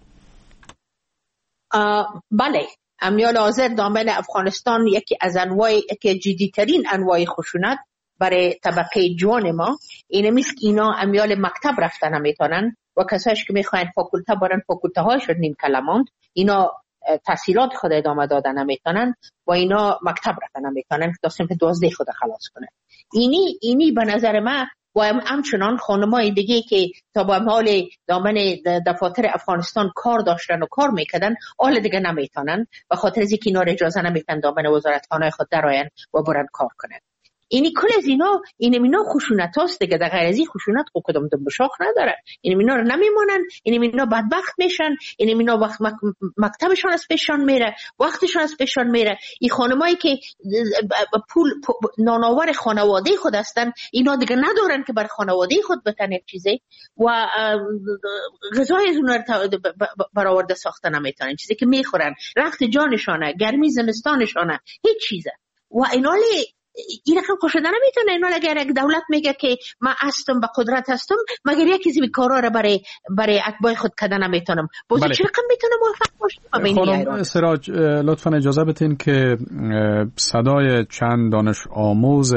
بله، امیال حاضر دامن افغانستان یکی از انواع که جدیترین انواع خشونت برای طبقه جوان ما اینه میست که اینا امیال مکتب رفتن نمیتونن و کسایش که میخواین فاکولته برن فاکولته هاشون نیم کلماند، اینا تحصیلات خود ادامه دادن نمیتونن و اینا مکتب رفتن نمیتونن که تا صنف 12 خود خلاص کنن. اینی به نظر من و همچنان خانمای دیگه که تا با حال دامن دفاتر افغانستان کار داشتن و کار میکردن حال دیگه نمیتونن و خاطر از اینکه اینا اجازه نمیتن دامن وزارتخانه خود درآین و برن کار کنن. اینی کل از اینا خشونت هاست دیگه، در غیر از این خشونت کدام دم بشاخ نداره. اینا رو نمیمونن، اینا بدبخت میشن، اینا وقت مکتبشان از پیشان میره، وقتشان از پیشان میره. این خانمایی که پول نانآور خانواده خود هستن اینا دیگه ندارن که بر خانواده خود بتن یک چیزی و غذای از اونا رو برآورده ساخته نمیتونن، چیزی که میخورن، رخت جانشانه، گرمی زمستانشانه، هیچ چیزه. و اینا این رقم خوشده نمیتونه. اینا اگر یک دولت میگه که من هستم به قدرت هستم، مگر یکی از کارا را برای اتباع خود کردن نمیتونم، بازی چه رقم میتونه موفق باشه؟ خانم سراج لطفا اجازه بدین که صدای چند دانش آموز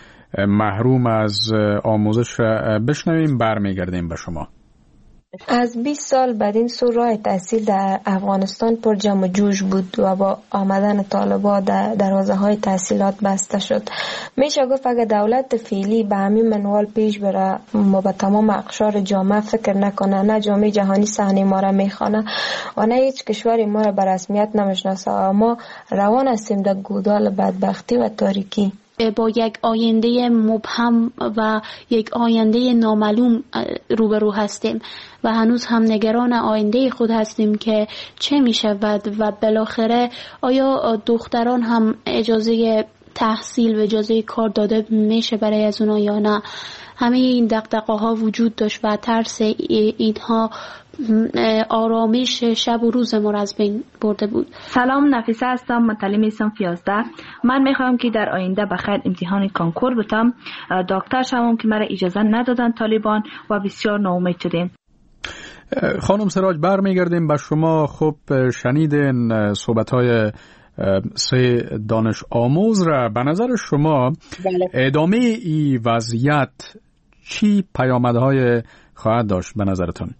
محروم از آموزش بشنویم، برمیگردیم به شما. از 20 سال بعد این سو راه تحصیل در افغانستان پر جمع جوش بود و با آمدن طالبان دروازه های تحصیلات بسته شد. میشه گفت اگر دولت فعلی به همین منوال پیش بره ما به تمام اقشار جامعه فکر نکنه، نه جامعه جهانی صحنه ما را میخوانه و نه هیچ کشوری ما را به رسمیت نمیشناسه و ما روان هستیم در گودال بدبختی و تاریکی. با یک آینده مبهم و یک آینده نامعلوم روبرو هستیم و هنوز هم نگران آینده خود هستیم که چه می شود و بالاخره آیا دختران هم اجازه تحصیل و اجازه کار داده میشه برای از اونا یا نه. همه این دغدغه ها وجود داشت و ترس اینها آرامش شب و روز ما را از بین برده بود. سلام، نفیسه هستم، متعلم صنف 11. من میخوام که در آینده بخیر امتحان کانکور بتم، دکتر شوم که مرا اجازه ندادن طالبان و بسیار ناامید شدیم. خانم سراج برمیگردیم به شما. خب شنیدین صحبت‌های 3 دانش آموز را. به نظر شما ادامه این وضعیت چی پیامدهای خواهد داشت به نظرتون؟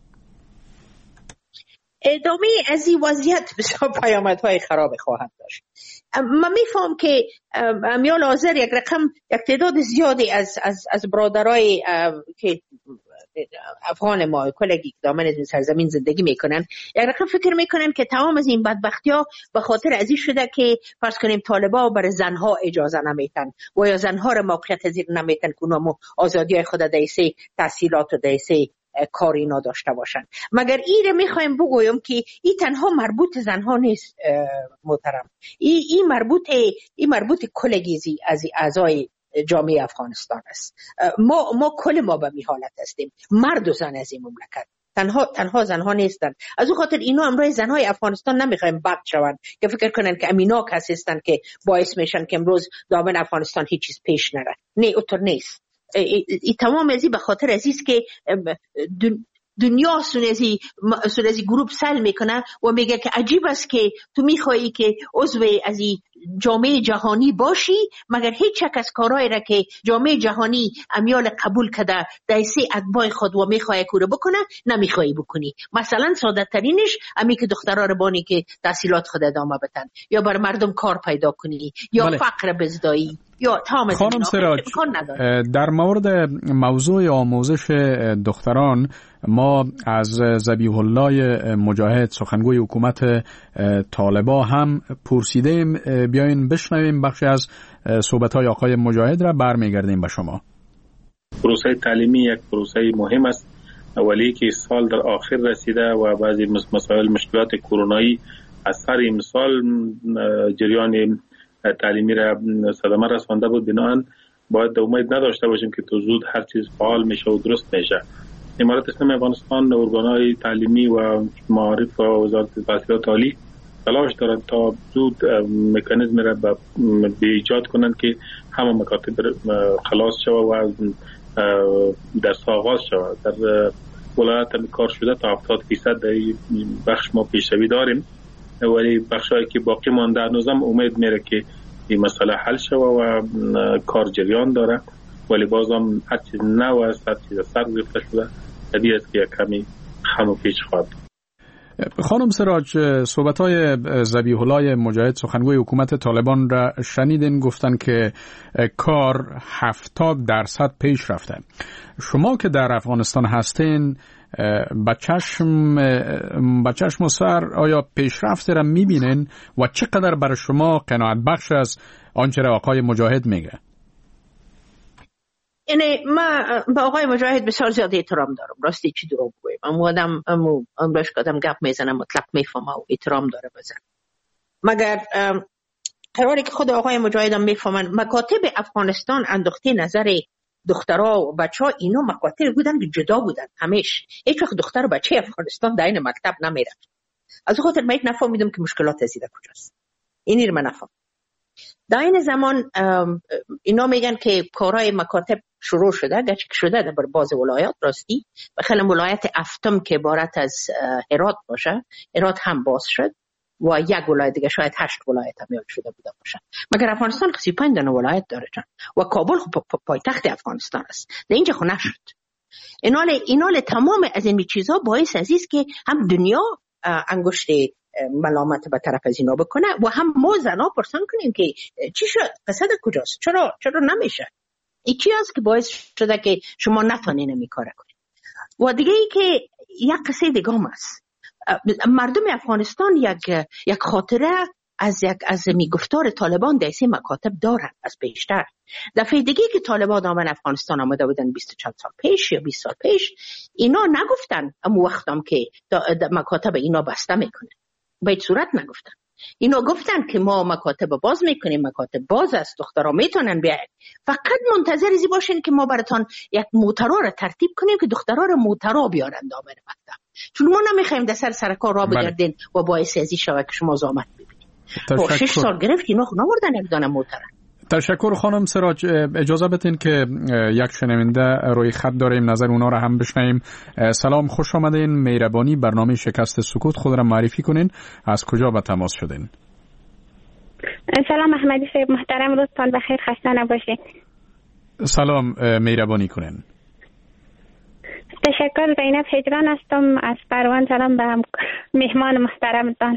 ادامه از این وضعیت بسیار پیامدهای خراب خواهد داشت. من میفهم که امیال حاضر یک تعداد زیادی از برادرای که افغان ما کلگی دامن از این سرزمین زندگی میکنن یک رقم فکر میکنن که تمام از این بدبختی ها به خاطر از این شده که فرض کنیم طالبا بر زنها اجازه نمیتن و یا زنها را موقعیت پذیر نمیتن که اونها آزادی های خود دیسه تحصیلات و دیسه کاری نداشته باشن. مگر این میخوایم بگویم که این تنها مربوط زنها نیست محترم، این مربوط کلگیزی از اعضای جامعه افغانستان است. ما کل ما به می حالت هستیم، مرد و زن از این مملکت، تنها زنها نیستن. از اون خاطر اینا امروز زنهای افغانستان نمیخوایم بد شون که فکر کنن که امینا کسی هستن که باعث میشن که امروز دامن افغانستان هیچ چیز پیش نره. نه، اونطور نیست. تمام ازی به خاطر ازیست که دنیا سونزی گروپ سل میکنه و میگه که عجیب است که تو میخوایی که عضو از جامعه جهانی باشی مگر هیچ یک از کارهایی را که جامعه جهانی امیال قبول کرده دایسه اتباع خود و میخوای کور بکنه نمیخوایی بکنی. مثلا ساده ترینش امی که دخترها رو بانی که تحصیلات خود ادامه بدن یا بر مردم کار پیدا کنی یا فقر بزدایی یا تمام. خانم سراج، در مورد موضوع آموزش دختران ما از ذبیح الله مجاهد سخنگوی حکومت طالبان هم پرسیدیم. بیاین بشنویم بخشی از صحبت‌های آقای مجاهد را برمیگردیم به شما. پروسه تعلیمی یک پروسه مهم است، ولی که سال در آخر رسیده و بعضی مسائل مشکلات کرونایی از هر امسال جریان تعلیمی را صدمه رسانده بود. بنابراین باید امید نداشته باشیم که تو زود هر چیز فعال میشه و درست میشه. امارت اسلامی افغانستان ارگان‌های تعلیمی و معارف و وزارت تحصیلات عالی تلاش دارند تا زود مکانیزم را به ایجاد کنند که همه مکاتب خلاص شود و درس آغاز شود. در ولایت هم کار شده تا 70% در این بخش ما پیشروی داریم، ولی بخشایی که باقی مانده هنوزم امید میره که این مسئله حل شود و کار جریان داره، ولی بازم هر چیز نو است، هر چیز سر گرفته شده، طبیعی است که یک کمی خم و پیچ خواهد. خانم سراج، صحبت‌های ذبیح الله مجاهد سخنگوی حکومت طالبان را شنیدین، گفتن که کار 70% پیش رفته. شما که در افغانستان هستین با چشم و سر آیا پیشرفت را می‌بینین و چقدر برای شما قناعت بخش از آنچه را آقای مجاهد میگه؟ یعنی ما با آقای مجاهد بسیار زیاد احترام دارم، راستی چی دروغ بگویم. اما باش کدام گپ میزنه مطلق میفهمه و احترام داره بزن. مگر قراره که خود آقای مجاهد هم میفهمن مکاتب افغانستان انداخته نظر دخترها و بچه‌ها اینا مکاتب بودن که جدا بودن همیشه. هیچ وقت دختر و بچه افغانستان در این مکتب نمیرن. از خاطر من نفهمیدم که مشکلات ازیده کجاست. اینی رو من نفهم. در این زمان اینا میگن که کارهای مکاتب شروع شده، گرچه شده در باز ولایات راستی و خیلی ولایت افتم که عبارت از هرات باشه، هرات هم باز شد و یک ولایت دیگه شاید 8 ولایت هم یاد شده بوده باشه. مگر افغانستان 35 تا ولایت داره جان و کابل پایتخت افغانستان است. در اینجا خو نشد. اینال تمام از این چیزها باعث است که هم دنیا انگشت ملامت به طرف از اینا بکنه و هم ما زنا پرسان کنیم که چی شد، قصد کجاست، چرا نمیشه. این چی است که باعث شده که شما نتونین این کار کنید. و دیگه ای که یک قصه دیگه هم است. مردم افغانستان یک خاطره از گفتار طالبان در این مکاتب دارن از پیشتر. دفعه دیگه که طالبان آمدن افغانستان آمده بودن 20 چند سال پیش یا 20 سال پیش، اینا نگفتن اما وقتم که مکاتب اینا بسته میکنه، به هیچ صورت نگفتن. اینا گفتن که ما مکاتب باز میکنیم، مکاتب باز است، دخترها میتونن بیاین، فقط منتظر زی باشین که ما براتون یک موترا را ترتیب کنیم که دخترها را موترا بیارن دامن مکتب، چون ما نمیخوایم در سر کار را بگردین و باعث ازی شود که شما زحمت ببینید. 6 سال گرفت اینا نوردن یک دانه موتر. تشکر خانم سراج. اجازه بدین که یک شنونده روی خط داریم، نظر اونا را هم بشنویم. سلام، خوش آمدین. مهربانی برنامه شکست سکوت خود را معرفی کنین، از کجا به تماس شدین؟ سلام احمدی صاحب محترم، روزتان بخیر، خسته نباشین. سلام، مهربانی کنین. تشکر. زینب هجران هستم از پروان. سلام به مهمان محترمتان.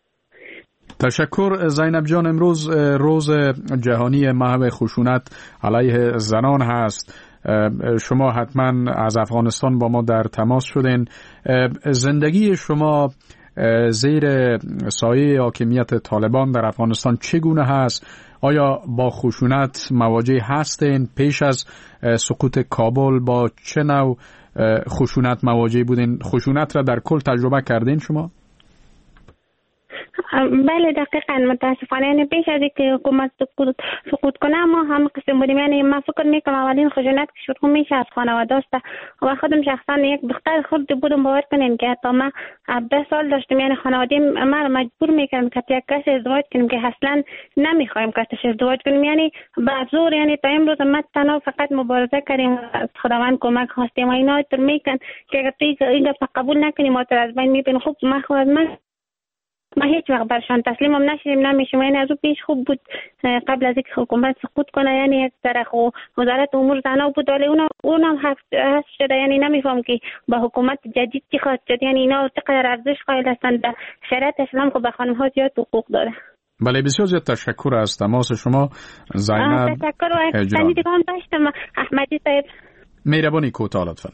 تشکر زینب جان. امروز روز جهانی محو خشونت علیه زنان هست. شما حتما از افغانستان با ما در تماس شدین. زندگی شما زیر سایه حاکمیت طالبان در افغانستان چگونه هست؟ آیا با خشونت مواجه هستین؟ پیش از سقوط کابل با چه نوع خشونت مواجه بودین؟ خشونت را در کل تجربه کردین شما؟ بله دقیقاً متاسفانه یعنی بیش از اینکه حکومت سقوط کنه ما هم قسم بودیم. یعنی من فکر میکنم اولین خشونت که شروع میشه از خانواده است و خودم شخصا یک دختر خود بودم. باور کنین که تا من 17 سال داشتم یعنی خانواده من مجبور میکردن که یک کس ازدواج کنیم که اصلا نمیخوایم کسش ازدواج کنیم، یعنی به زور. یعنی تا امروز ما تنها فقط مبارزه کردیم، از خداوند کمک خواستیم و اینا تر میکن که اگر توی این قبول نکنیم ما تر از بین میبینیم. خوب ما هیچ وقت برشان تسلیمم نشدیم نمیشیم. یعنی از اون پیش خوب بود قبل از اینکه حکومت سقوط کنه، یعنی یک طرف وزارت امور زنان بود ولی اونم حذف شده. یعنی نمیفهم که با حکومت جدید چی خواهد شد. یعنی اینا چقدر ارزش قائل هستند. شریعت اسلام خب به خانم ها زیاد حقوق داره. بله بسیار زیاد تشکر از تماس شما زینب. تشکر و دیگه داشتم احمدی صاحب. مهربانی کوتاه لطفاً.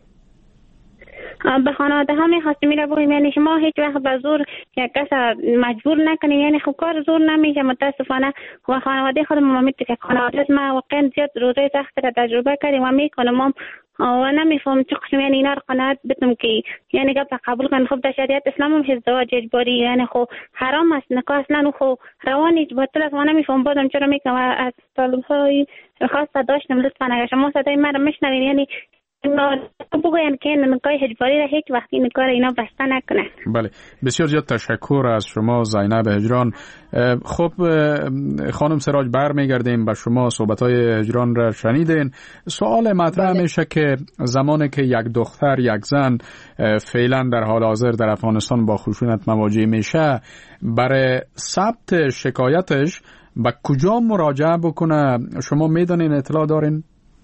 به خانواده ها میخواستیم میره بگوییم یعنی شما هیچ وقت به زور یک کس مجبور نکنیم. یعنی خب کار زور نمیشه متاسفانه. و خانواده خودم ما میتونه که خانواده ما واقعا زیاد روزای سخت را تجربه کردیم و میکنم و نمیفهم چه قسم یعنی اینا رو قناعت بدم که یعنی قبل قبول کنم. خب در شریعت اسلام هم ازدواج اجباری یعنی خب حرام است، نکاح اصلا خب روانی باطل است. ما نمیفهم بازم چرا میکنم. از طالب های خاص داشتم لطفا اگر شما صدای من رو میشنوین یعنی بگوین که نکاح اجباری را هیچ وقتی نکاح اینا بسته نکنه. بله بسیار زیاد تشکر از شما زینب هجران. خب خانم سراج برمیگردیم به شما. صحبت‌های هجران را شنیدین. سوال مطرح میشه که زمانی که یک دختر یک زن فعلا در حال حاضر در افغانستان با خشونت مواجه میشه، برای ثبت شکایتش به کجا مراجعه بکنه؟ شما میدونین، اطلاع دارین؟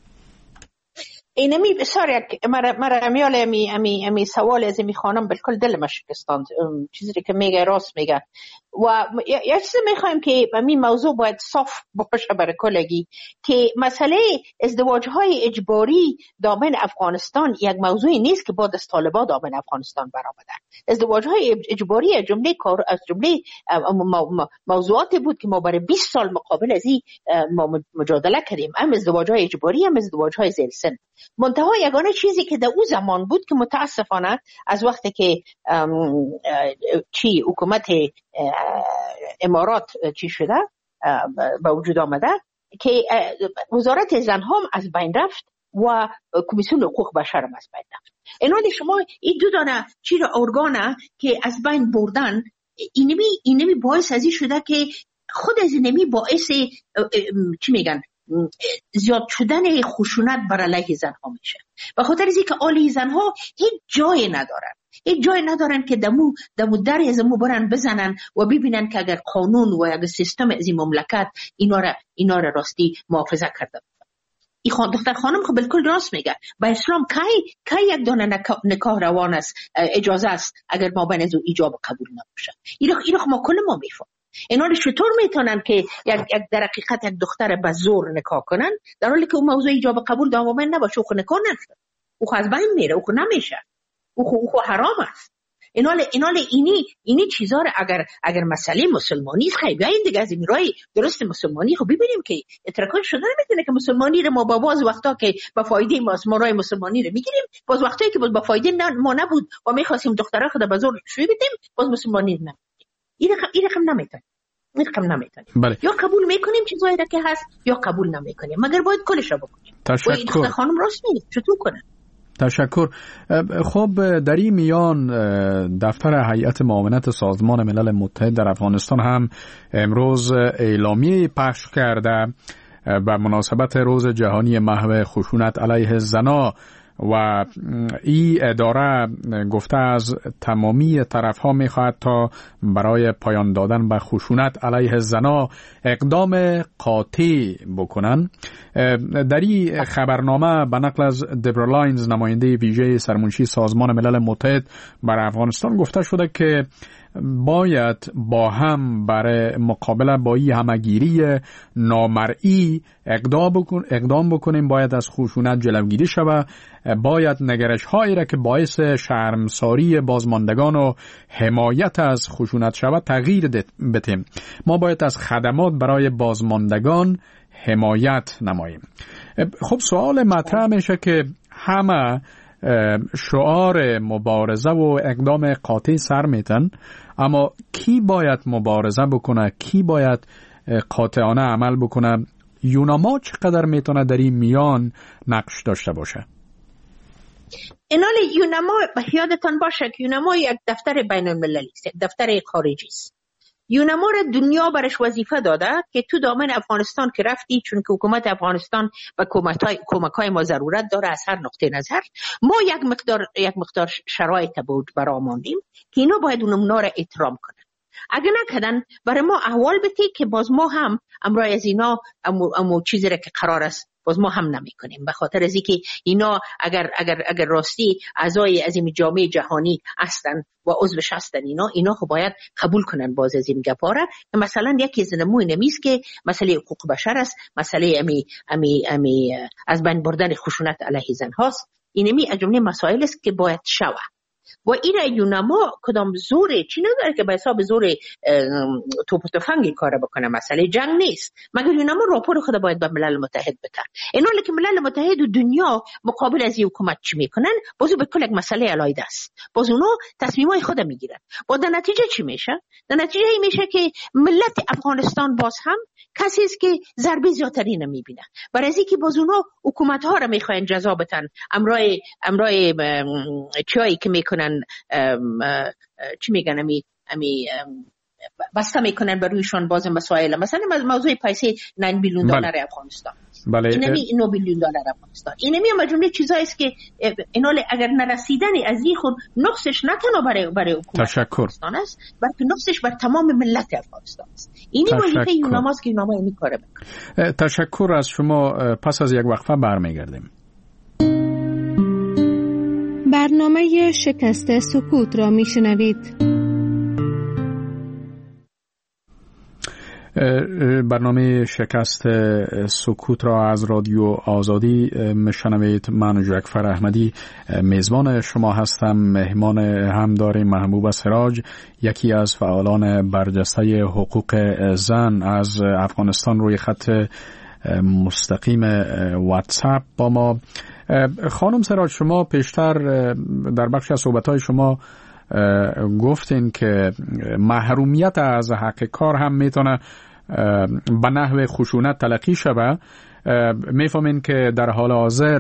اینمی بسیار مرا میال امی سوال از می خانم بالکل دل ما شکستاند. چیزی که میگه راست میگه و یک چیز میخوایم که این موضوع باید صاف باشه برای کلگی که مسئله ازدواج های اجباری دامن افغانستان یک موضوعی نیست که بعد از طالبان دامن افغانستان برآمده. ازدواج های اجباری از جمله موضوعاتی بود که ما برای 20 سال مقابل از این مجادله کردیم. هم ازدواج های اجباری هم ازدواج های ذیل سن. منتها یگانه چیزی که در اون زمان بود که متاسفانه از وقتی که حکومت امارات شده به وجود آمده که وزارت زنها هم از بین رفت و کمیسیون حقوق بشر هم از بین رفت. اینالی شما این دو دانه ارگانه که از بین بردن اینمی باعث ازی شده که خود از اینمی باعث زیاد شدن خشونت بر علیه زنها میشه. به خاطر از اینکه علیه زنها هیچ جای ندارن که دمو در از مو برن بزنن و ببینن که اگر قانون و اگر سیستم از این مملکت اینا را راستی محافظه کرده. این دختر خانم خب بالکل راست میگه. با اسلام کی یک دانه نکاح روان است، اجازه است اگر ما بین از ایجاب قبول نباشه. اینو ما کل ما میفهم. اینا رو چطور میتونن که یک در حقیقت یک دختر به زور نکاح کنن در حالی که اون موضوع ایجاب قبول دامن نباشه؟ او خو نکاح نشه، او خو از بین میره، او خو نمیشه، او خو حرام است. اینی چیزا رو اگر مسئله مسلمانی است خیلی بیاین دیگه از این راه درست مسلمانی خب ببینیم که اترکان شده نمیتونه که مسلمانی رو ما با باز وقتا که با فایده ما راه مسلمانی رو میگیریم، باز وقتایی که با فایده ما نبود و میخواستیم دخترها خود به زور شوی بدیم باز مسلمانی نه. این رقم نمیتونیم. بله. یا قبول میکنیم چیزایی که هست یا قبول نمیکنیم، مگر باید کلش رو بکنیم. تشکر. و این خانم راست میگه، چطور کنه؟ تشکر. خب در این میان دفتر هیئت معاونت سازمان ملل متحد در افغانستان هم امروز اعلامیه پخش کرده به مناسبت روز جهانی محو خشونت علیه زنان و این اداره گفته از تمامی طرف‌ها می‌خواهد تا برای پایان دادن به خشونت علیه زنان اقدام قاطع بکنن. در این خبرنامه به نقل از دبرا لاینز نماینده ویژه سرمنشی سازمان ملل متحد بر افغانستان گفته شده که باید با هم برای مقابله با این همگیری نامرئی اقدام بکنیم. باید از خشونت جلوگیری شود. باید نگرش هایی را که باعث شرمساری بازماندگان و حمایت از خشونت شود تغییر بدیم. ما باید از خدمات برای بازماندگان حمایت نماییم. خب سوال مطرح میشه که همه شعار مبارزه و اقدام قاطع سر میتن، اما کی باید مبارزه بکنه، کی باید قاطعانه عمل بکنه؟ یوناما چقدر میتونه در این میان نقش داشته باشه؟ اینال یوناما یادتان باشه که یوناما یک دفتر بین المللی است، یک دفتر خارجی است. یوناما را دنیا برش وظیفه داده که تو دامن افغانستان که رفتی، چون که حکومت افغانستان و کمک‌های ما ضرورت داره از هر نقطه نظر، ما یک مقدار شرایط بود برآماندیم که اینا باید اونا را احترام کنن. اگه نکردن برای ما احوال بده که باز ما هم امرای از اینا امو چیزی را که قرار است باز ما هم نمی کنیم، به خاطر از اینکه اینا اگر راستی اعضای از این جامعه جهانی هستن و عضوش هستن، اینا خب باید قبول کنن باز از این گپاره. مثلا یکی از نمونه نمیست که مسئله حقوق بشر است، مسئله امی از بین بردن خشونت علیه زن هاست. اینمی از جمله مسائل است که باید شوه و این یوناما کدام زوره چی نداره که به حساب زور توپ و تفنگی کار بکنه. مسئله جنگ نیست، مگر یوناما راپور خود باید به ملل متحد بده. اینا که ملل متحد و دنیا مقابل از این حکومت چی میکنن، بازو به کل یک مسئله علیحده است، باز اونا تصمیمای خود میگیرن. با در نتیجه چی میشه؟ در نتیجه این میشه که ملت افغانستان باز هم کسی است که ضربه زیادتری نمیبینه، برای از اینکه باز اونا حکومت ها را میخواین جزا بدن، امرای چایی که میکنن چی میگن بسته میکنن برویشان باز مسائل، مثلا موضوع پیسه 9 بیلیون دلار افغانستان، اینمی 9 بیلیون دلار افغانستان، اینمی هم جمله چیزایی است که اینا اگر نرسیدنی از این خود نقصش نه تنها برای حکومت افغانستان است، بلکه نقصش بر تمام ملت افغانستان است. اینی وظیفه یوناما است که یوناما این کارو بکنه. تشکر از شما. پس از یک وقفه برمیگردیم. برنامه شکست سکوت را میشنوید. برنامه شکست سکوت را از رادیو آزادی میشنوید. من جعفر احمدی میزبان شما هستم. مهمان هم داریم محبوب سراج، یکی از فعالان برجسته حقوق زن از افغانستان، روی خط مستقیم واتساپ با ما. خانم سراج، شما پیشتر در بخش از صحبت‌های شما گفتین که محرومیت از حق کار هم میتونه به نحو خشونت تلقی شود. میفهمین که در حال حاضر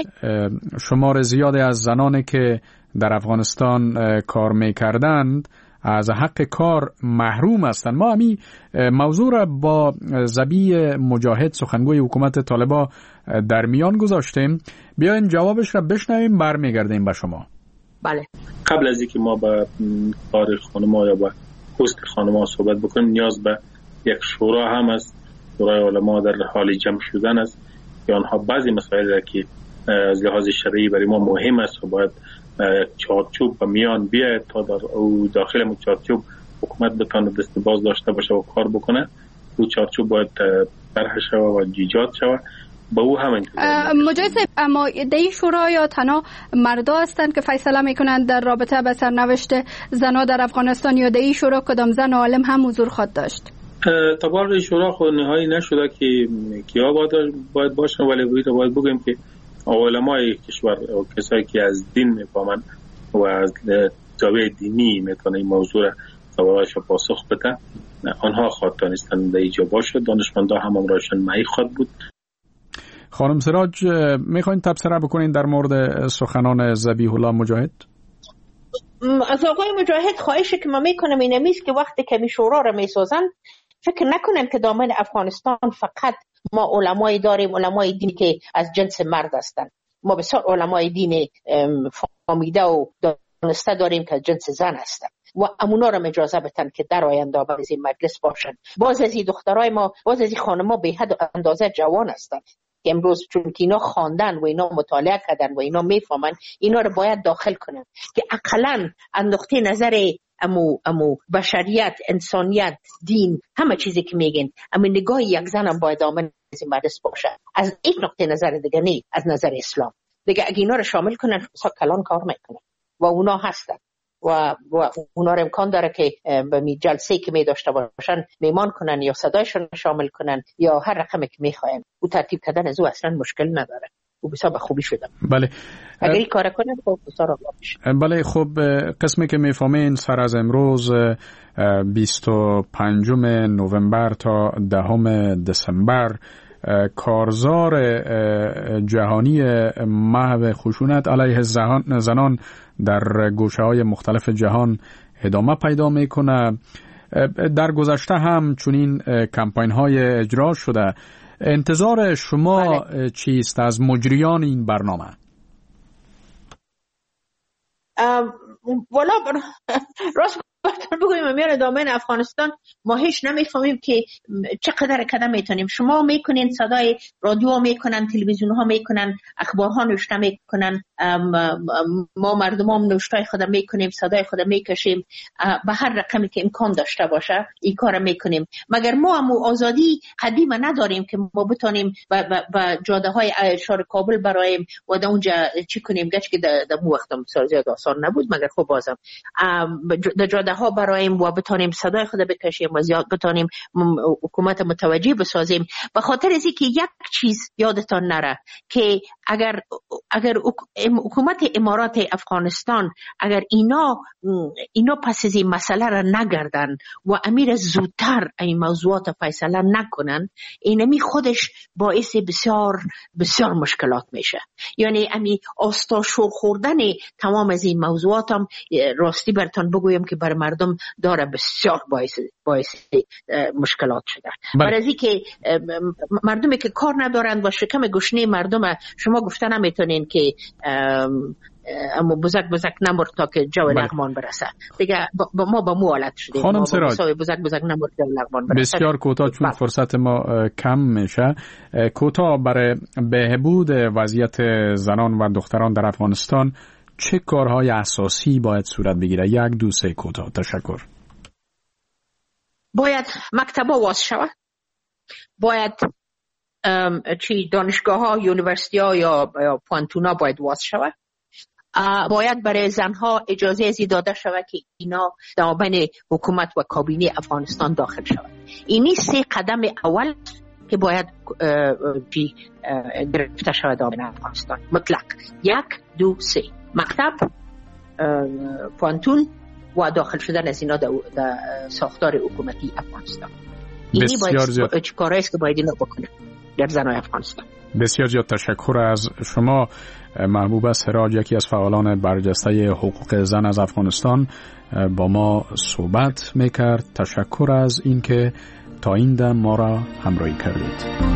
شمار زیادی از زنانی که در افغانستان کار میکردند از حق کار محروم هستند. ما همین موضوع را با ذبیح مجاهد، سخنگوی حکومت طالبان، در میان گذاشتیم. بیاین جوابش را بشنویم، برمیگردیم به شما. بله. قبل از اینکه ما به کار خانم‌ها یا به پست خانم‌ها صحبت بکنیم، نیاز به یک شورا هم است. شورای علما در حال جمع شدن است که آنها بعضی مسائل را که از لحاظ شرعی برای ما مهم است و باید چارچوب به میان بیاید تا در داخل چارچوب حکومت بتونه دست باز داشته باشه و کار بکنه. او چارچوب باید طرح شود و ایجاد شود. با او هم مجاهد صاحب، اما در این شورا یا تنها مردا هستند که فیصله میکنند در رابطه به سرنوشت زنها در افغانستان، یا در این شورا کدام زن عالم هم حضور خواهد داشت؟ طبعا شورا خود نهایی نشده که کیا باید باشن، ولی باید بگیم که علمای کشور و کسایی که از دین میفهمن و از زاویه دینی میتونه این موضوع را سوالش پاسخ بده، آنها خواهد دانستن در اینجا باشه. دانشمندا هم امرایشان معی خواهد بود. خانم سراج، میخواین تبصره بکنین در مورد سخنان ذبیح الله مجاهد؟ از آقای مجاهد خواهشی که ما میکنم این است که وقتی که شورا را میسازن فکر نکنن که دامن افغانستان فقط ما علمای داریم، علمای دینی که از جنس مرد هستن. ما بسیار علمای دین فهمیده و دانسته داریم که از جنس زن هستن و امونا را اجازه بدن که در آینده باز این مجلس باشن. باز از این دخترای ما، باز از این خانم‌ها به حد و اندازه جوان هستن که امروز چون که اینا خواندن و اینا مطالعه کردن و اینا میفهمن، اینا رو باید داخل کنن که اقلاً از نقطه نظر امو بشریت، انسانیت، دین، همه چیزی که میگن، اما نگاه یک زن هم باید آمن از این مدرس باشه. از یک نقطه نظر دیگه نه، از نظر اسلام دیگه. اگه اینا رو شامل کنن کلان کار میکنن و اونا هستن و اونا رو امکان داره که به می جلسه که می داشته باشن میمان کنن یا صدایشون شامل کنن یا هر رقمی که میخواین. او ترتیب کردن از او اصلا مشکل نداره. و بسیار به خوبی شدم. بله اگر این کار کنم خب بسیار آگاه میشه. بله خب قسمی که میفهمین سر از امروز 25 نوامبر تا 10 دسامبر کارزار جهانی محو خشونت علیه زنان در گوشه‌های مختلف جهان ادامه پیدا میکنه. در گذشته هم چنین کمپاین‌های اجرا شده. انتظار شما چیست از مجریان این برنامه؟ والا راست بگویم میان دامن افغانستان ما هیچ نمیفهمیم که چقدر قدم میتونیم. شما میکنین صدای رادیو میکنن، تلویزیون ها میکنن، اخبارها نوشته میکنن، ما مردم هم نوشته خود میکنیم، صدای خود میکشیم، به هر رقمی که امکان داشته باشه این کار میکنیم. مگر ما هم آزادی قدیمه نداریم که ما بتونیم به جاده های شهر کابل برایم و در اونجا چی کنیم، گچ که در مو وقتم زیاد آسان نبود، مگر خب بازم در جاده ها برایم و بتونیم صدای خود بکشیم و زیاد بتونیم حکومت متوجه بسازیم. به خاطر از اینکه یک چیز یادتان نره که اگر حکومت امارات افغانستان اگر اینا پس از این مسئله را نگردن و امیر زودتر این موضوعات فیصله نکنن، اینمی خودش باعث بسیار بسیار مشکلات میشه. یعنی امی آستاشور خوردن تمام از این موضوعات هم راستی برتان بگویم که بر مردم داره بسیار باعث مشکلات شده. برای از اینکه مردمی که کار ندارند و شکم گشنه مردم شما گفتن نمیتونین که اما بزرگ نمرد تا که جو لغمان برسه دیگه. ما با موالت شدیم. خانم سراج بزرگ نمرد جو لغمان برسه. بسیار کوتاه چون فرصت ما کم میشه، کوتاه برای بهبود وضعیت زنان و دختران در افغانستان چه کارهای اساسی باید صورت بگیره؟ 1 2 3 کوتاه. تشکر. باید مکتب‌ها واز شود، باید دانشگاه ها، یونیورسیتی ها یا پوانتون ها باید واز شود، باید برای زنها اجازه ازی داده شود که اینا در بین حکومت و کابینه افغانستان داخل شود. اینی 3 قدم اول که باید گرفته شود در بین افغانستان مطلق. 1 2 3 مکتب، پوانتون و داخل شدن از اینا در ساختار حکومتی افغانستان. اینی باید کارهایی است که باید اینا بکنه در زنای افغانستان. بسیار زیاد تشکر از شما محبوبه سراج، یکی از فعالان برجسته حقوق زن از افغانستان، با ما صحبت میکرد. تشکر از اینکه تا این دم ما را همراهی کردید.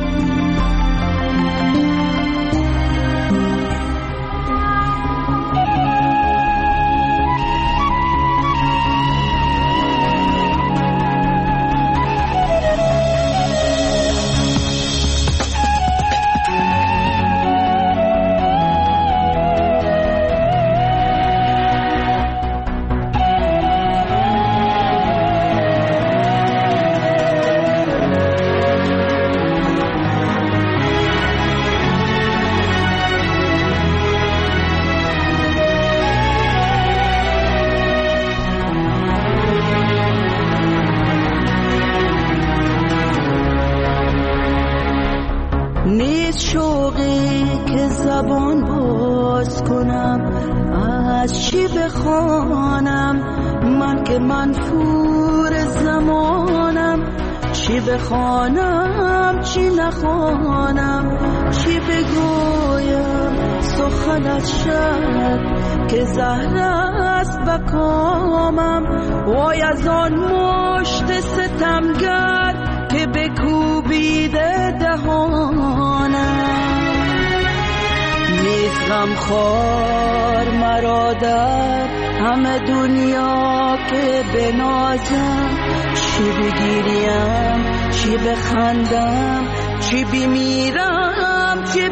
بخوانم چی نخوانم، چی بگویم سخنت شد که زهر است بکامم. وای از آن مشت ستمگر که بکوبیده دهانم. نیست غمخوار مرا در همه دنیا که بنازم، چی بگیریم چی بخندم، چی بمیرم چی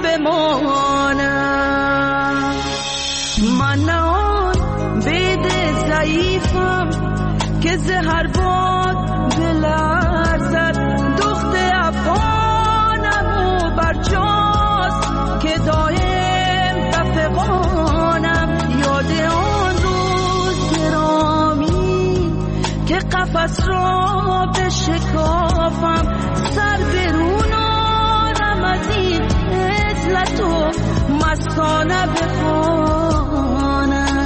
بمانم. من نه آن بید ضعیفم که زهر باد بلرزد، دخت افغانم و برجاست که دایم بفغانم. یاد آن روز گرامی که قفس را بشکافم، سر برون آرم از این مثل تو مستانه بخوانم.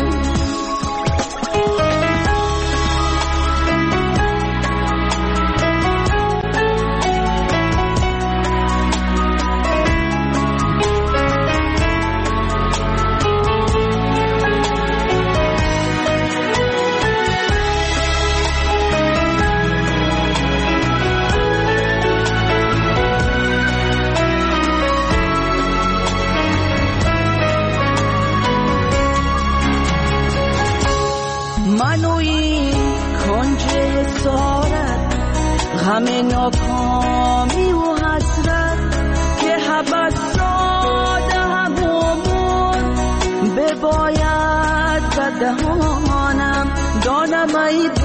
همه ناکامی و حسرت که حبس داده همون بباید به دهانم دانم ای